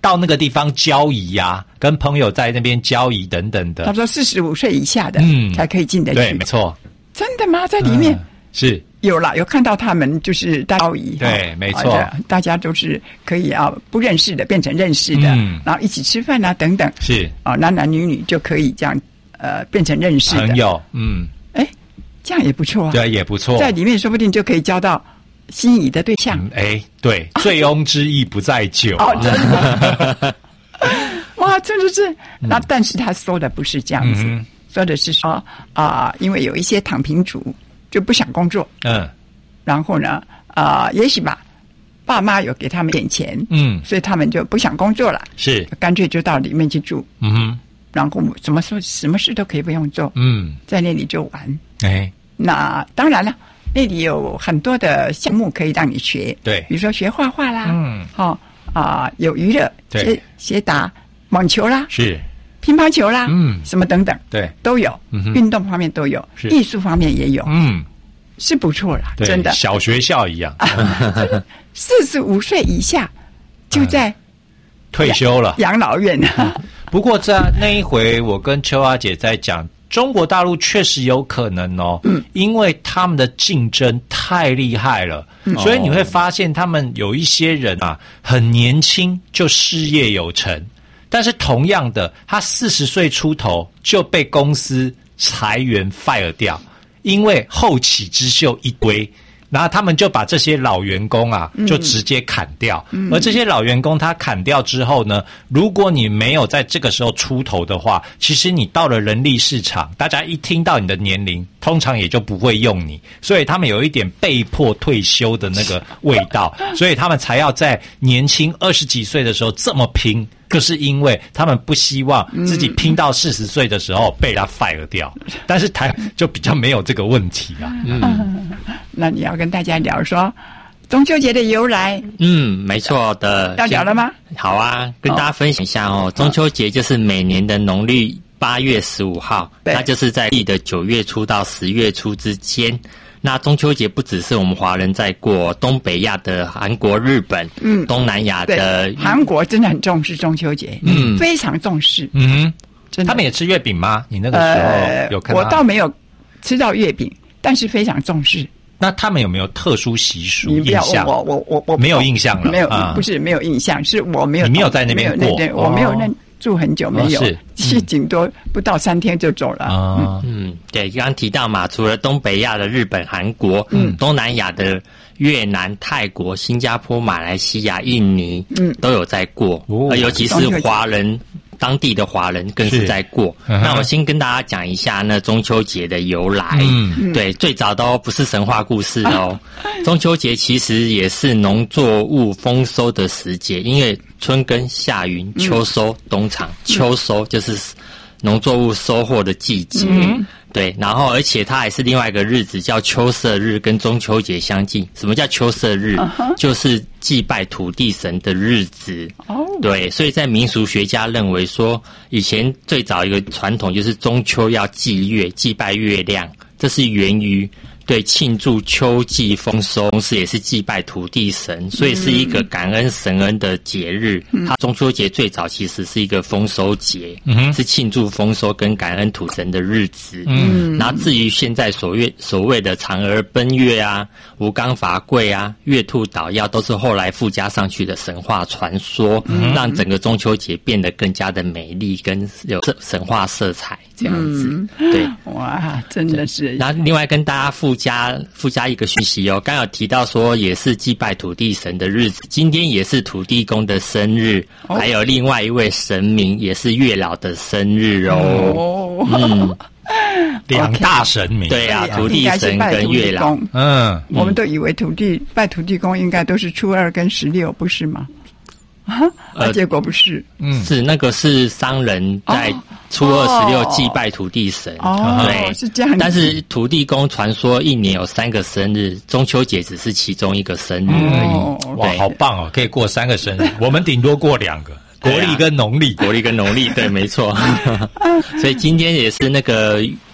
到那个地方交易啊，跟朋友在那边交易等等的。 他说四十五岁以下的嗯才可以进得去。 对，没错。 真的吗？在里面、嗯、 是有啦，有看到他们就是交易。 对，没错、 啊，大家都是可以啊，不认识的变成认识的，嗯、然后一起吃饭啊等等。 是啊，男男女女就可以这样呃变成认识的朋友。嗯， 哎，这样也不错啊。 对，也不错。 在里面说不定就可以交到心仪的对象。 哎、嗯，对，醉翁之意不在酒。 哦，真的。哇，真的是。那但是他说的不是这样子。嗯，说的是说啊、呃，因为有一些躺平族就不想工作，嗯，然后呢，啊、呃，也许吧，爸妈有给他们点钱，嗯，所以他们就不想工作了， 是， 干脆就到里面去住， 嗯哼， 然后什么事什么事都可以不用做， 嗯， 在那里就玩， 哎， 那当然了，那里有很多的项目可以让你学， 对， 比如说学画画啦， 嗯， 好啊、呃，有娱乐， 对， 学学打网球啦， 是。 乒乓球啦， 嗯， 什么等等， 对， 都有，嗯、运动方面都有，艺术方面也有， 嗯， 是不错啦，真的， 小学校一样。 四十五岁以下就在、嗯、 退休了， 养老院。 不过在那一回，我跟秋花姐在讲，中国大陆确实有可能哦，嗯，因为他们的竞争太厉害了，嗯、所以你会发现他们有一些人啊，很年轻就事业有成。但是同样的，他四十岁出头就被公司裁员 fire 掉，因为后起之秀一堆，然后他们就把这些老员工啊，就直接砍掉。嗯、而这些老员工他砍掉之后呢，如果你没有在这个时候出头的话，其实你到了人力市场，大家一听到你的年龄，通常也就不会用你，所以他们有一点被迫退休的那个味道，所以他们才要在年轻二十几岁的时候这么拼。就是因为他们不希望自己拼到四十岁的时候被他 fire 掉，嗯、但是台就比较没有这个问题啊。 嗯，那你要跟大家聊说中秋节的由来。 嗯，没错的。 要聊了吗？ 好啊，跟大家分享一下哦。哦中秋节就是每年的农历八月十五号，那就是在历的九月初到十月初之间。那中秋节不只是我们华人在过，东北亚的韩国、日本，嗯，东南亚的韩国真的很重视中秋节，嗯，非常重视， 嗯，真的。他们也吃月饼吗？你那个时候有看到？ 呃、我倒没有吃到月饼，但是非常重视。 那他们有没有特殊习俗？ 你不要印象？ 我我我我没有印象了， 没有， 啊、 不是没有印象，是我没有， 你没有在那边过， 我没有那。哦住很久没有， 是去顶多不到三天就走了。 啊、 嗯, 嗯，对，刚刚提到嘛，除了东北亚的日本、韩国，嗯，东南亚的越南、泰国、新加坡、马来西亚、印尼，嗯，都有在过，哦、尤其是华人。当地的华人更是在过。那我先跟大家讲一下那中秋节的由来。嗯，对，最早都不是神话故事哦。啊、中秋节其实也是农作物丰收的时节，因为春耕夏耘，秋收冬藏，嗯、秋收就是农作物收获的季节。嗯对，然后而且它还是另外一个日子叫秋色日，跟中秋节相近。什么叫秋色日？ Uh-huh. 就是祭拜土地神的日子。哦、oh. ，对，所以在民俗学家认为说，以前最早一个传统就是中秋要祭月，祭拜月亮，这是源于对庆祝秋季丰收，同时也是祭拜土地神，所以是一个感恩神恩的节日。嗯、它中秋节最早其实是一个丰收节，嗯、是庆祝丰收跟感恩土神的日子。嗯，然后至于现在所谓所谓的嫦娥奔月啊、吴刚伐桂啊、月兔捣药，都是后来附加上去的神话传说，嗯、让整个中秋节变得更加的美丽，跟有神话色彩这样子。嗯、对， 哇，真的是。 然后另外跟大家附加附加一个讯息哦，刚有提到说也是祭拜土地神的日子，今天也是土地公的生日，哦、还有另外一位神明也是月老的生日哦。哦嗯两大神明， 对啊，土地神跟月老。 嗯，我们都以为土地拜土地公应该都是初二跟十六，不是吗？啊，呃、结果不是， 嗯，是那个是商人在初二十六祭拜土地神， 哦，对，是这样。 但是土地公传说一年有三个生日，中秋节只是其中一个生日而已。 哦、哇，好棒哦，可以过三个生日，我们顶多过两个。国历跟农历， 国历跟农历，对，没错。所以今天也是那个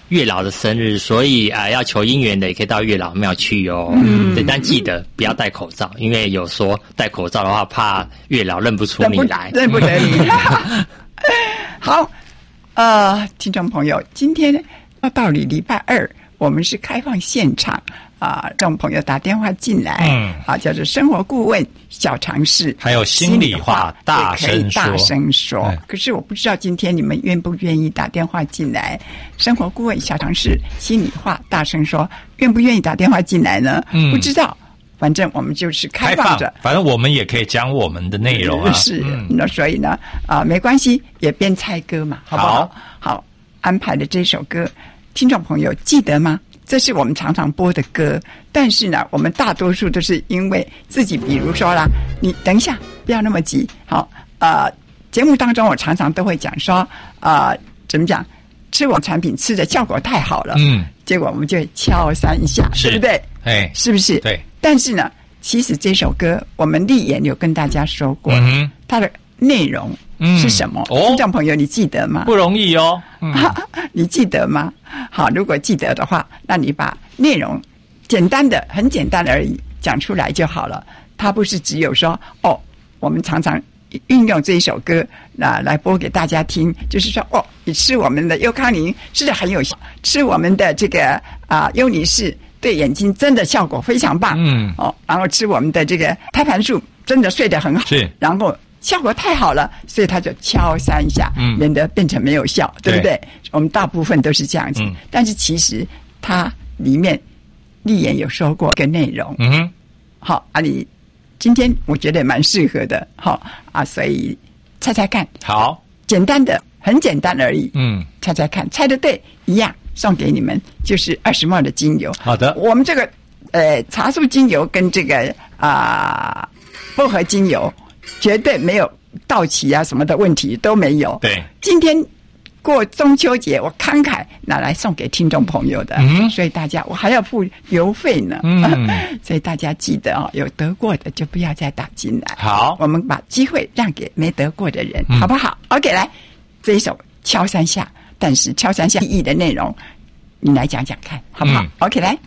月老的生日，所以啊、呃，要求姻缘的也可以到月老庙去哟。嗯，对，但记得不要戴口罩，因为有说戴口罩的话，怕月老认不出你来， 认不得你。好，呃，听众朋友，今天到礼礼拜二，我们是开放现场。啊，让朋友打电话进来，嗯，啊，叫做生活顾问小常识， 还有心里话大声说， 大声说。可是我不知道今天你们愿不愿意打电话进来？生活顾问小常识，心里话大声说，愿不愿意打电话进来呢？嗯，不知道，反正我们就是开放着， 反正我们也可以讲我们的内容啊。 是，那、嗯、所以呢，啊，没关系，也边猜歌嘛，好不好？好，好安排的这首歌，听众朋友记得吗？这是我们常常播的歌，但是呢，我们大多数都是因为自己，比如说啦，你等一下，不要那么急。好，呃，节目当中我常常都会讲说，呃，怎么讲，吃我产品吃的效果太好了，嗯，结果我们就敲三下，对不对？ 哎， 是不是？ 对。 但是呢，其实这首歌我们立言有跟大家说过，嗯、它的内容是什么？嗯哦、听众朋友，你记得吗？ 不容易哦， 嗯、你记得吗？好，如果记得的话，那你把内容简单的、很简单而已讲出来就好了。它不是只有说哦，我们常常运用这一首歌那来播给大家听，就是说哦，你吃我们的优康宁吃的很有效，吃我们的这个啊优尼氏对眼睛真的效果非常棒，嗯，哦，然后吃我们的这个胎盘素真的睡得很好， 是， 然后。效果太好了，所以他就敲三下，嗯，免得变成没有效，对不对？对，我们大部分都是这样子，嗯、但是其实它里面立言有说过一个内容，嗯哼，好啊，你今天我觉得蛮适合的，好啊，所以猜猜看， 好， 简单的，很简单而已，嗯，猜猜看，猜得对一样送给你们，就是二十毫升的精油。 好的， 我们这个呃茶树精油跟这个啊、呃、薄荷精油。绝对没有到期啊什么的问题都没有。 对， 今天过中秋节，我慷慨拿来送给听众朋友的，嗯，所以大家我还要付邮费呢，嗯，所以大家记得哦，有得过的就不要再打进来。 好，我们把机会让给没得过的人，嗯、好不好 ？OK， 来这一首敲三下，但是敲三下意义的内容，你来讲讲看，好不好、嗯、？OK， 来。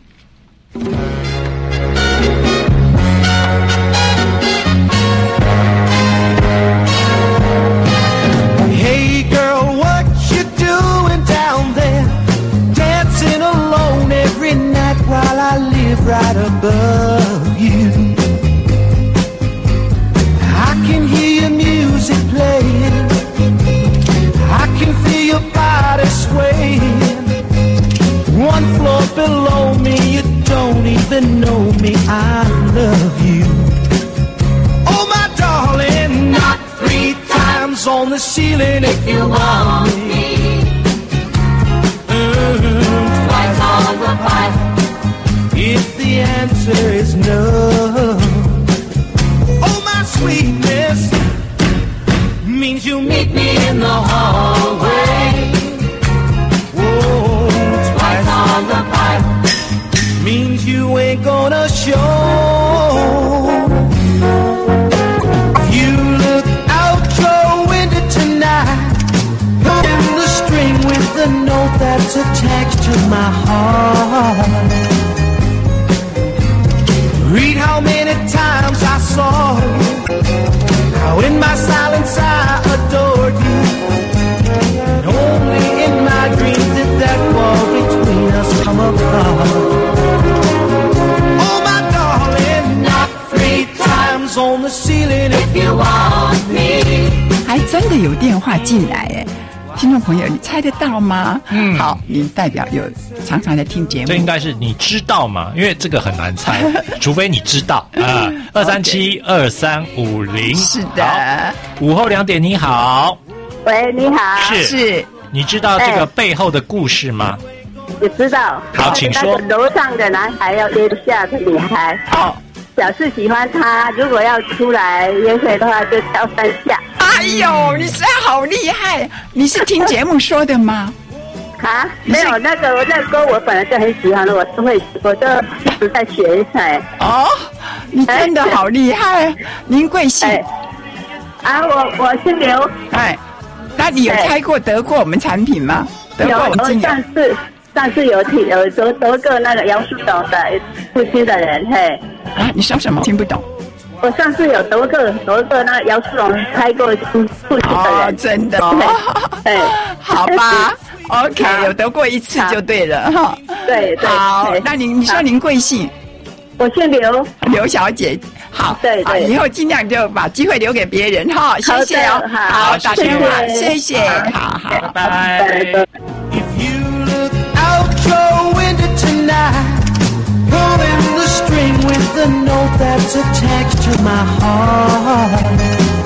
While I live right above you, I can hear your music playing, I can feel your body swaying. One floor below me, you don't even know me, I love you. Oh my darling, knock three times on the ceiling if you want me. Mm, twice on the pipe.If the answer is no, oh my sweetness means you meet me in the hallway. Whoa, twice on the pipe means you ain't gonna show. If you look out your window tonight, pulling the string with the note that's attached to my heart.Read how many times I saw you, how in my silence I adored you, and only in my dreams did that wall between us come apart. Oh my darling, knock three times on the ceiling if you want me. 还真的有电话进来哎。听众朋友，你猜得到吗？嗯，好，你代表有常常在听节目， 这应该是你知道吗？因为这个很难猜，除非你知道啊。二三七二三五零， 是的。 午后两点，你好。 喂，你好。 是是，你知道这个背后的故事吗？ 我知道。 好，请说。 楼上的男孩要约下的女孩。哦。表示喜欢他，如果要出来约会的话，就敲三下。 哎呦，你实在好厉害！你是听节目说的吗？ 啊，没有，那个我那个歌我本来就很喜欢的，我是会，我就一直在学哎。 哦，你真的好厉害！您贵姓？ 哎、啊，我我姓刘。 哎，那你有猜过得过我们产品吗？得过我们精油？ 上次上次有提有多多个那个杨树董的父亲的人，嘿。 啊，你说什么？听不懂。 我上次有多个多个那姚树荣开过父亲的人， 哦，真的。 对， 好吧。OK， 有得过一次就对了哈。 对对。 好，那您你说您贵姓？ 我姓刘， 刘小姐。好， 对对， 以后尽量就把机会留给别人哈。谢谢哦，好，打电话，谢谢，好好， 拜拜。 If you look out your window tonight, pulling the string with the note that's attached to my heart.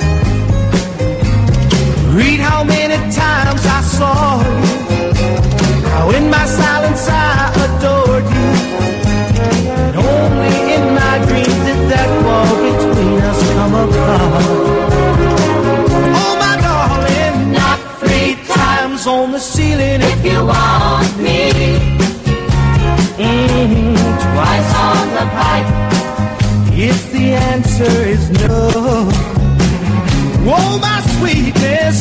Read how many times I saw you, how in my silence I adored you, and only in my dreams did that wall between us come apart. Oh my darling, knock three times on the ceiling if you want me. Mm-hmm. Twice on the pipe if the answer is no. Oh my sweetness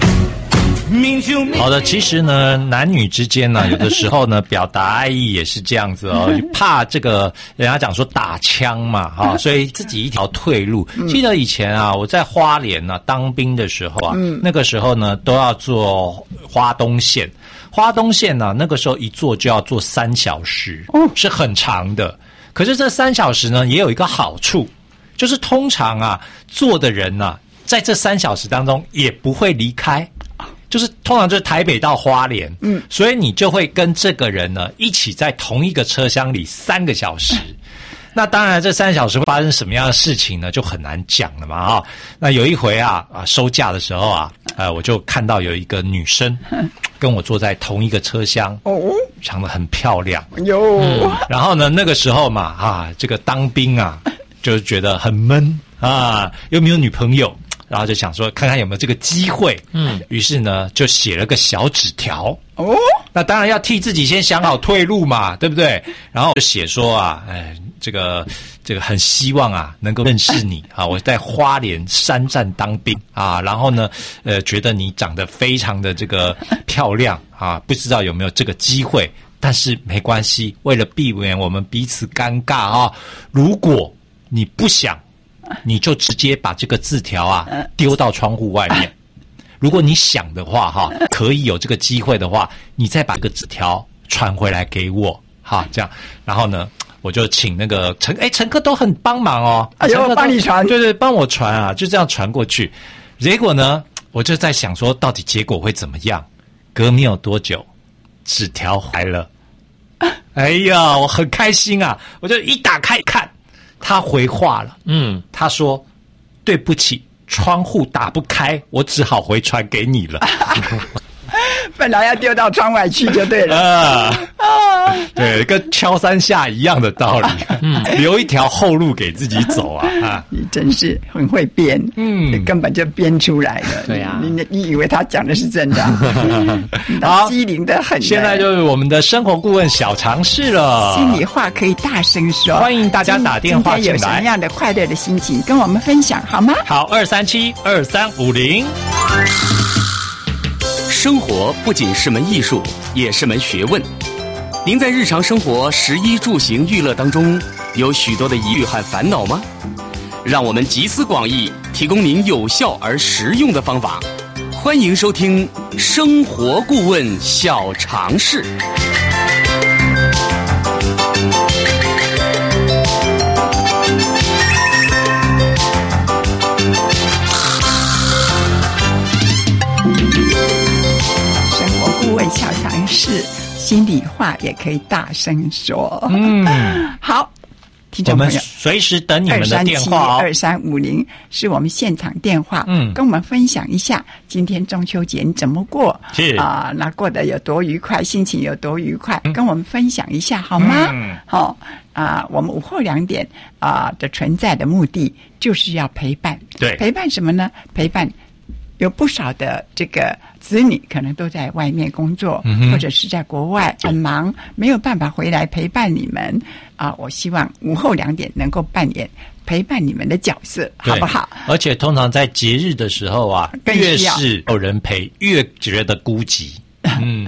means you mean. 好的，其实呢，男女之间呢，有的时候呢，表达爱意也是这样子哦，怕这个人家讲说打枪嘛，哈、哦，所以自己一条退路。记得以前啊，我在花莲呢、啊、当兵的时候啊，嗯、那个时候呢都要坐花东线。花东线呢、啊，那个时候一坐就要坐三小时，哦，是很长的。可是这三小时呢，也有一个好处，就是通常啊，坐的人呢、啊，在这三小时当中也不会离开，就是通常就是台北到花莲，嗯，所以你就会跟这个人呢一起在同一个车厢里三个小时。那当然，这三小时会发生什么样的事情呢？就很难讲了嘛，啊、哦。那有一回啊啊收假的时候啊，呃，我就看到有一个女生跟我坐在同一个车厢，哦，长得很漂亮， 哟、 嗯。然后呢，那个时候嘛，啊，这个当兵啊，就是觉得很闷啊，又没有女朋友，然后就想说看看有没有这个机会，嗯，于是呢就写了个小纸条，哦，那当然要替自己先想好退路嘛，对不对？然后就写说啊，哎。这个这个很希望啊，能够认识你啊！我在花莲山站当兵啊，然后呢，呃，觉得你长得非常的这个漂亮啊，不知道有没有这个机会？但是没关系，为了避免我们彼此尴尬啊，如果你不想，你就直接把这个字条啊丢到窗户外面。如果你想的话哈，可以有这个机会的话，你再把这个纸条传回来给我哈，这样，然后呢？我就请那个乘哎乘客都很帮忙哦， 哎呦，帮你传， 对对，帮我传啊，就这样传过去。结果呢，我就在想说，到底结果会怎么样？隔没有多久，纸条来了，哎呀，我很开心啊！我就一打开看，他回话了，嗯，他说对不起，窗户打不开，我只好回传给你了。 本来要丢到窗外去就对了啊，对，跟敲三下一样的道理，嗯，留一条后路给自己走啊！啊， 你真是很会编，嗯，根本就编出来了。 对啊， 你你以为他讲的是真的？ 好， 机灵的很。 现在就是我们的生活顾问小常识了， 心里话可以大声说， 欢迎大家打电话进来。 今天有什么样的快乐的心情跟我们分享好吗？ 好，二三七二三五零。 生活不仅是门艺术，也是门学问。您在日常生活食衣住行娱乐当中，有许多的疑虑和烦恼吗？让我们集思广益，提供您有效而实用的方法。欢迎收听《生活顾问小常识》。 小常识，心里话也可以大声说。嗯，好，听众朋友， 我们随时等你们的电话哦。 二三五零是我们现场电话，嗯，跟我们分享一下今天中秋节你怎么过？ 是啊、呃，那过得有多愉快，心情有多愉快，嗯、跟我们分享一下好吗？嗯，好啊、呃，我们午后两点啊、呃、的存在的目的就是要陪伴， 对， 陪伴什么呢？陪伴。有不少的这个子女可能都在外面工作，嗯、或者是在国外很忙，没有办法回来陪伴你们啊！我希望午后两点能够扮演陪伴你们的角色，好不好？ 而且通常在节日的时候啊，越是有人陪，越觉得孤寂。嗯嗯，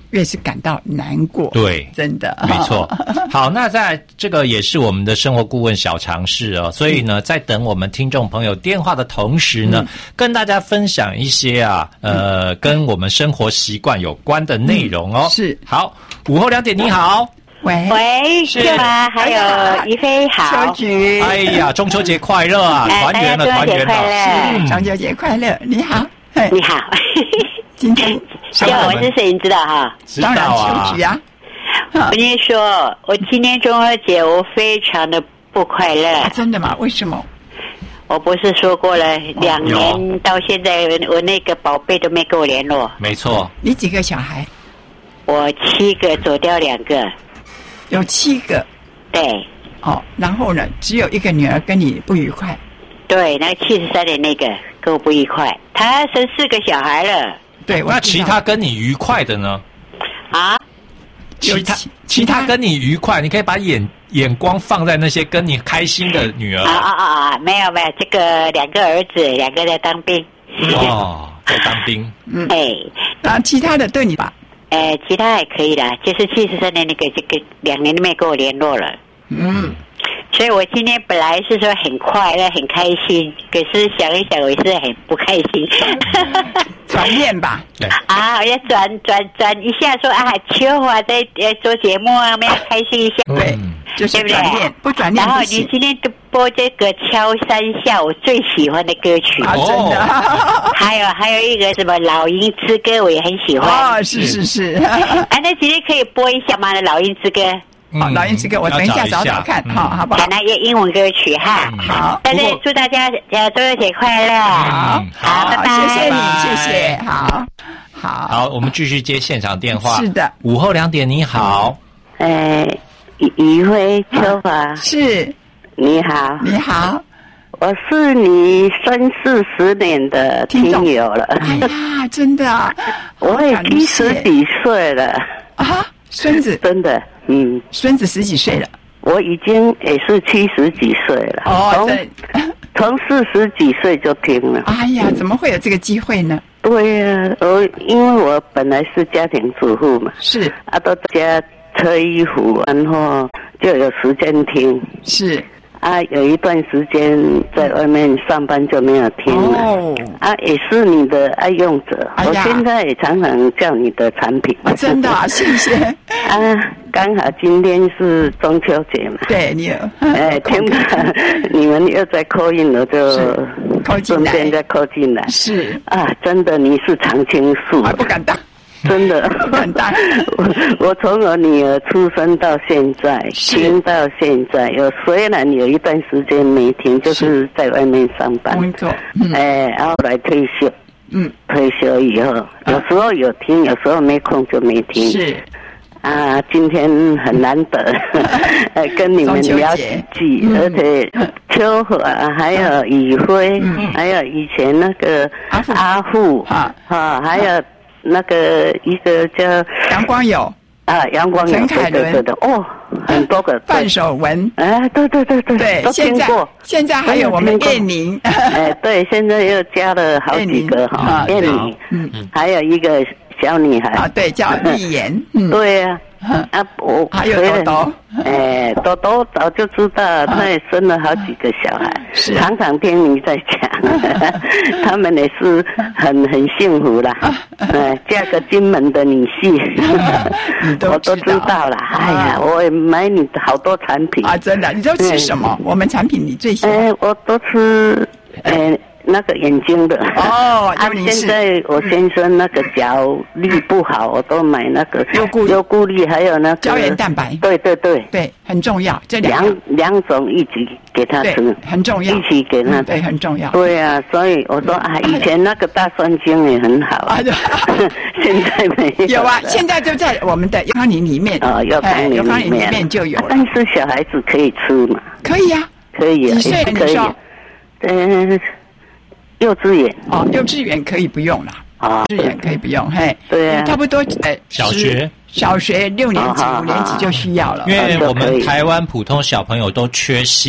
越是感到难过。 对， 真的没错。好，那在这个也是我们的生活顾问小常识哦，所以呢，在等我们听众朋友电话的同时呢，嗯、跟大家分享一些啊，呃，跟我们生活习惯有关的内容哦。 嗯、是， 好，午后两点，你好。 喂喂，是吗？还有于飞好， 秋菊， 哎呀，中秋节快乐啊！团圆了，团圆了， 中秋节快乐！你好， 你好， 今天叫我是谁？你知道哈？ 知道啊， 秋菊啊。 我跟你说，我今年中秋节我非常的不快乐。 啊、真的吗？为什么？ 我不是说过了，两年到现在，我那个宝贝都没跟我联络。 没错。 你几个小孩？ 我七个，走掉两个。 有七个， 对， 哦，然后呢，只有一个女儿跟你不愉快， 对，那个七十三的那个跟我不愉快，他生四个小孩了， 对， 那其他跟你愉快的呢？ 啊， 其他其他跟你愉快，你可以把眼眼光放在那些跟你开心的女儿。 啊啊啊啊！没有没有，这个两个儿子，两个在当兵。 哦，在当兵。 嗯，哎，那其他的对你吧？ 呃，其他还可以啦，就是七十三年那个，这个两年都没跟我联络了。 嗯， 所以我今天本来是说很快乐、很开心，可是想一想，我也是很不开心。 转念吧。 对。 啊，我要转转转一下说，说啊，秋华在呃做节目啊，我们要开心一下。 对，就是转念，不转念。 然后你今天就播这个《敲三下》，我最喜欢的歌曲。 啊，真的。 还有还有一个什么《老鹰之歌》，我也很喜欢。 哦，是是是。 啊，那今天可以播一下吗？《老鹰之歌》。 好，老鹰之歌，我等一下找找看，好，好不好？ 那也英文歌曲哈。 好， 大家祝大家呃中秋节快乐。 好， 好，拜拜， 谢谢你，谢谢，好，好， 好，我们继续接现场电话。 是的， 午后两点，你好。 呃，于于辉秋华是， 你好， 你好， 我是你三四十年的听友了。 哎呀，真的啊， 我也七十几岁了啊。孙子真的，嗯， 孙子十几岁了， 我已经也是七十几岁了。 哦， 从四十几岁就听了。 哎呀，怎么会有这个机会呢？ 对呀、啊，我因为我本来是家庭主妇嘛， 是啊，都在家车衣服，然后就有时间听。 是。 啊，有一段时间在外面上班就没有听了。 哦， 啊，也是你的爱用者， 哎、 我现在也常常叫你的产品。 啊、真的、啊，谢谢。 啊，刚好今天是中秋节嘛。 对，你有。 哎，听到你们又在call in了，就顺便再call进来。 是啊，真的你是常青树。 还不敢当。 真的很大， 我我从我女儿出生到现在，听到现在，有虽然有一段时间没听，就是在外面上班， 工作， 嗯、哎，然后来退休， 嗯， 退休以后，有时候有听，有时候没空就没听， 是。 啊，今天很难得，呃，跟你们聊几句，嗯、而且秋华还有宇辉，嗯、还有以前那个阿富阿富啊，啊，还有。那个一个叫杨光友啊，杨光友， 陈凯伦， 对对对，哦，很多个范守文， 哎，对对对对， 对， 都听过。 现在还有我们燕宁， 哎，对，现在又加了好几个哈，燕宁，嗯，还有一个小女孩啊，对，叫丽妍， 对呀。啊，我还有多多， 哎，多多早就知道，他也生了好几个小孩， 是常常听你在讲，他们也是很很幸福啦，哎，嫁个金门的女婿，我都知道了。哎呀，我也买你好多产品啊，真的，你都吃什么？我们产品你最喜欢？ 哎，我都吃，哎。那个眼睛的哦， 啊！现在我先生那个脚力不好，我都买那个优固优固力，还有那个胶原蛋白。 对对对对，很重要。这两两种一起给他吃， 很重要。 一起给他， 对，很重要。 对啊，所以我说啊，以前那个大酸精也很好啊，现在没有。 有啊，现在就在我们的优康宁里面啊，优康宁里面就有了。 但是小孩子可以吃嘛？ 可以呀， 可以啊， 几岁可以。嗯。幼稚园哦，幼稚园可以不用了啊，幼稚园可以不用，嘿， 对啊， 差不多呃， 小学小学六年级、五年级就需要了， 因为我们台湾普通小朋友都缺锌，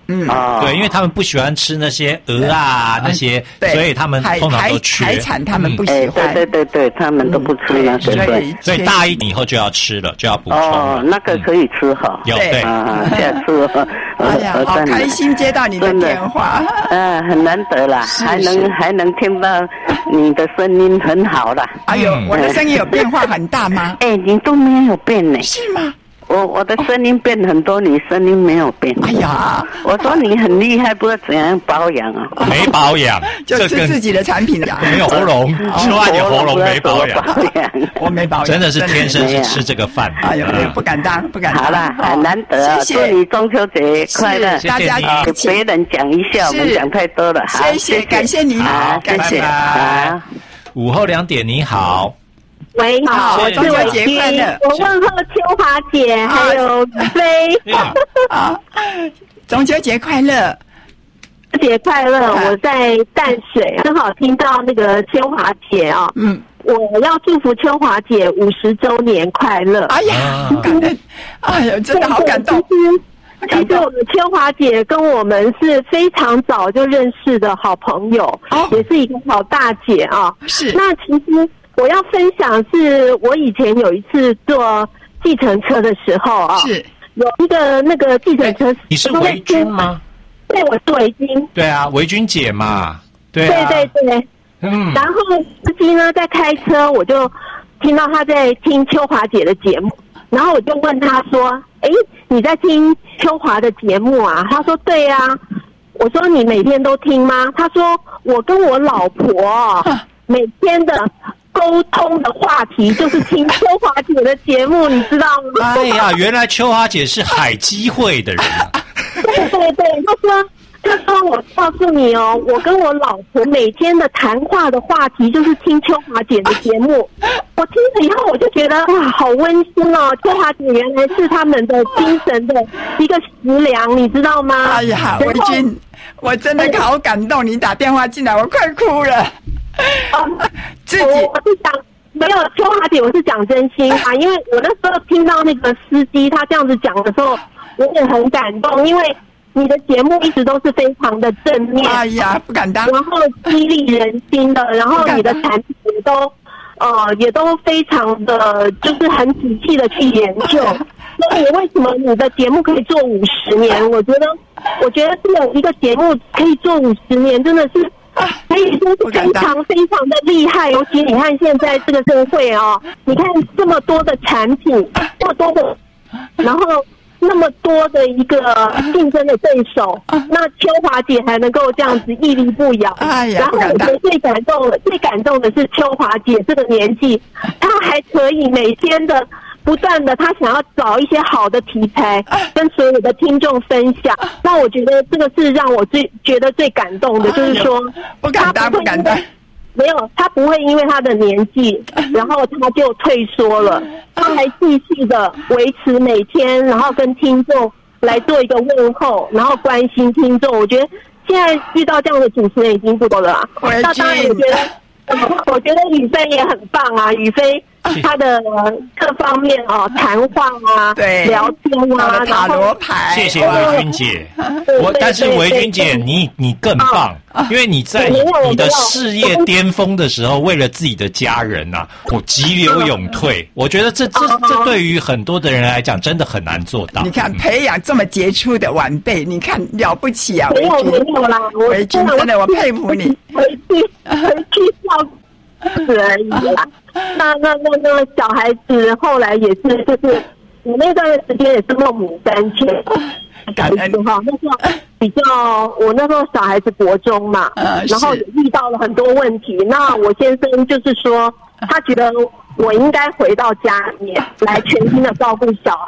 嗯，对，因为他们不喜欢吃那些鹅啊那些，所以他们通常都缺。 海产他们不喜欢， 对对对对，他们都不吃那个， 对，所以大一点以后就要吃了，就要补充。 哦，那个可以吃哈， 有对啊，下次。 哎呀，好开心接到你的电话， 嗯，很难得啦，还能还能听到你的声音，很好啦。 哎呦，我的声音有变化很大吗？ 哎，你都没有变呢， 是吗？ 我我的声音变很多，你声音没有变。 哎呀， 我说你很厉害，不知道怎样保养啊？ 没保养， 就吃自己的产品呀。 没有喉咙，吃完你喉咙没保养。 我没保养， 真的是天生是吃这个饭。 哎呦，不敢当，不敢当。 好了，很难得，祝你中秋节快乐！ 大家给别人讲一下，我们讲太多了。 谢谢，感谢您，感谢。 好，午后两点，你好。 喂， 好，中秋节快乐！ 我问候秋华姐还有飞， 好，中秋节快乐， 节快乐！我在淡水，正好听到那个秋华姐啊，嗯，我要祝福秋华姐五十周年快乐！ 哎呀，感恩，哎呀，真的好感动。 其实我们秋华姐跟我们是非常早就认识的好朋友，哦、也是一个好大姐啊。 是， 那其实。我要分享是我以前有一次坐计程车的时候啊， 是有一个那个计程车， 你是维君吗？ 对，我是维君。 对啊，维君姐嘛，对啊， 对对对，嗯。然后司机呢在开车，我就听到他在听秋华姐的节目，然后我就问他说：“哎，你在听秋华的节目啊？”他说：“对啊。”我说：“你每天都听吗？”他说：“我跟我老婆每天的。”沟通的话题就是听秋华姐的节目，你知道吗？ 哎呀，原来秋华姐是海基会的人啊！ 对对对，他说，他说我告诉你哦，我跟我老婆每天的谈话的话题就是听秋华姐的节目。我听了以后，我就觉得哇，好温馨哦！秋华姐原来是他们的精神的一个食粮，你知道吗？ 哎呀，维君，我真的好感动，你打电话进来，我快哭了。 啊，自己我是讲没有秋华姐，我是讲真心啊，因为我那时候听到那个司机他这样子讲的时候，我也很感动，因为你的节目一直都是非常的正面， 哎呀，不敢当， 然后激励人心的，然后你的产品也都呃也都非常的就是很仔细的去研究。所以为什么你的节目可以做五十年？我觉得，我觉得这有一个节目可以做五十年，真的是。可以说是非常非常的厉害，尤其你看现在这个社会哦，你看这么多的产品，这么多的，然后那么多的一个竞争的对手，那秋华姐还能够这样子屹立不摇。 哎呀， 然后我觉得最感动的，最感动的是秋华姐这个年纪，她还可以每天的。不断的，他想要找一些好的题材，跟所有的听众分享。那我觉得这个是让我最觉得最感动的，就是说， 不敢当，不敢当。 没有，他不会因为他的年纪，然后他就退缩了，他还继续的维持每天，然后跟听众来做一个问候，然后关心听众。我觉得现在遇到这样的主持人已经不多了啦。那当然，我觉得，我觉得宇飞也很棒啊，宇飞。他的各方面哦，谈话啊， 对， 聊天啊， 塔罗牌， 谢谢维君姐。我但是维君姐，你你更棒，因为你在你的事业巅峰的时候，为了自己的家人呐，我急流勇退。我觉得这这这对于很多的人来讲，真的很难做到。 你看，培养这么杰出的晚辈，你看了不起啊， 维君，没有啦， 维君真的我佩服你。 回去回去照顾而已啦。那那那那小孩子后来也是，就是我那段时间也是孟母三迁，感恩哈。那时候比较，我那时候小孩子国中嘛，呃、然后也遇到了很多问题。那我先生就是说，他觉得我应该回到家里面来全心的照顾小孩。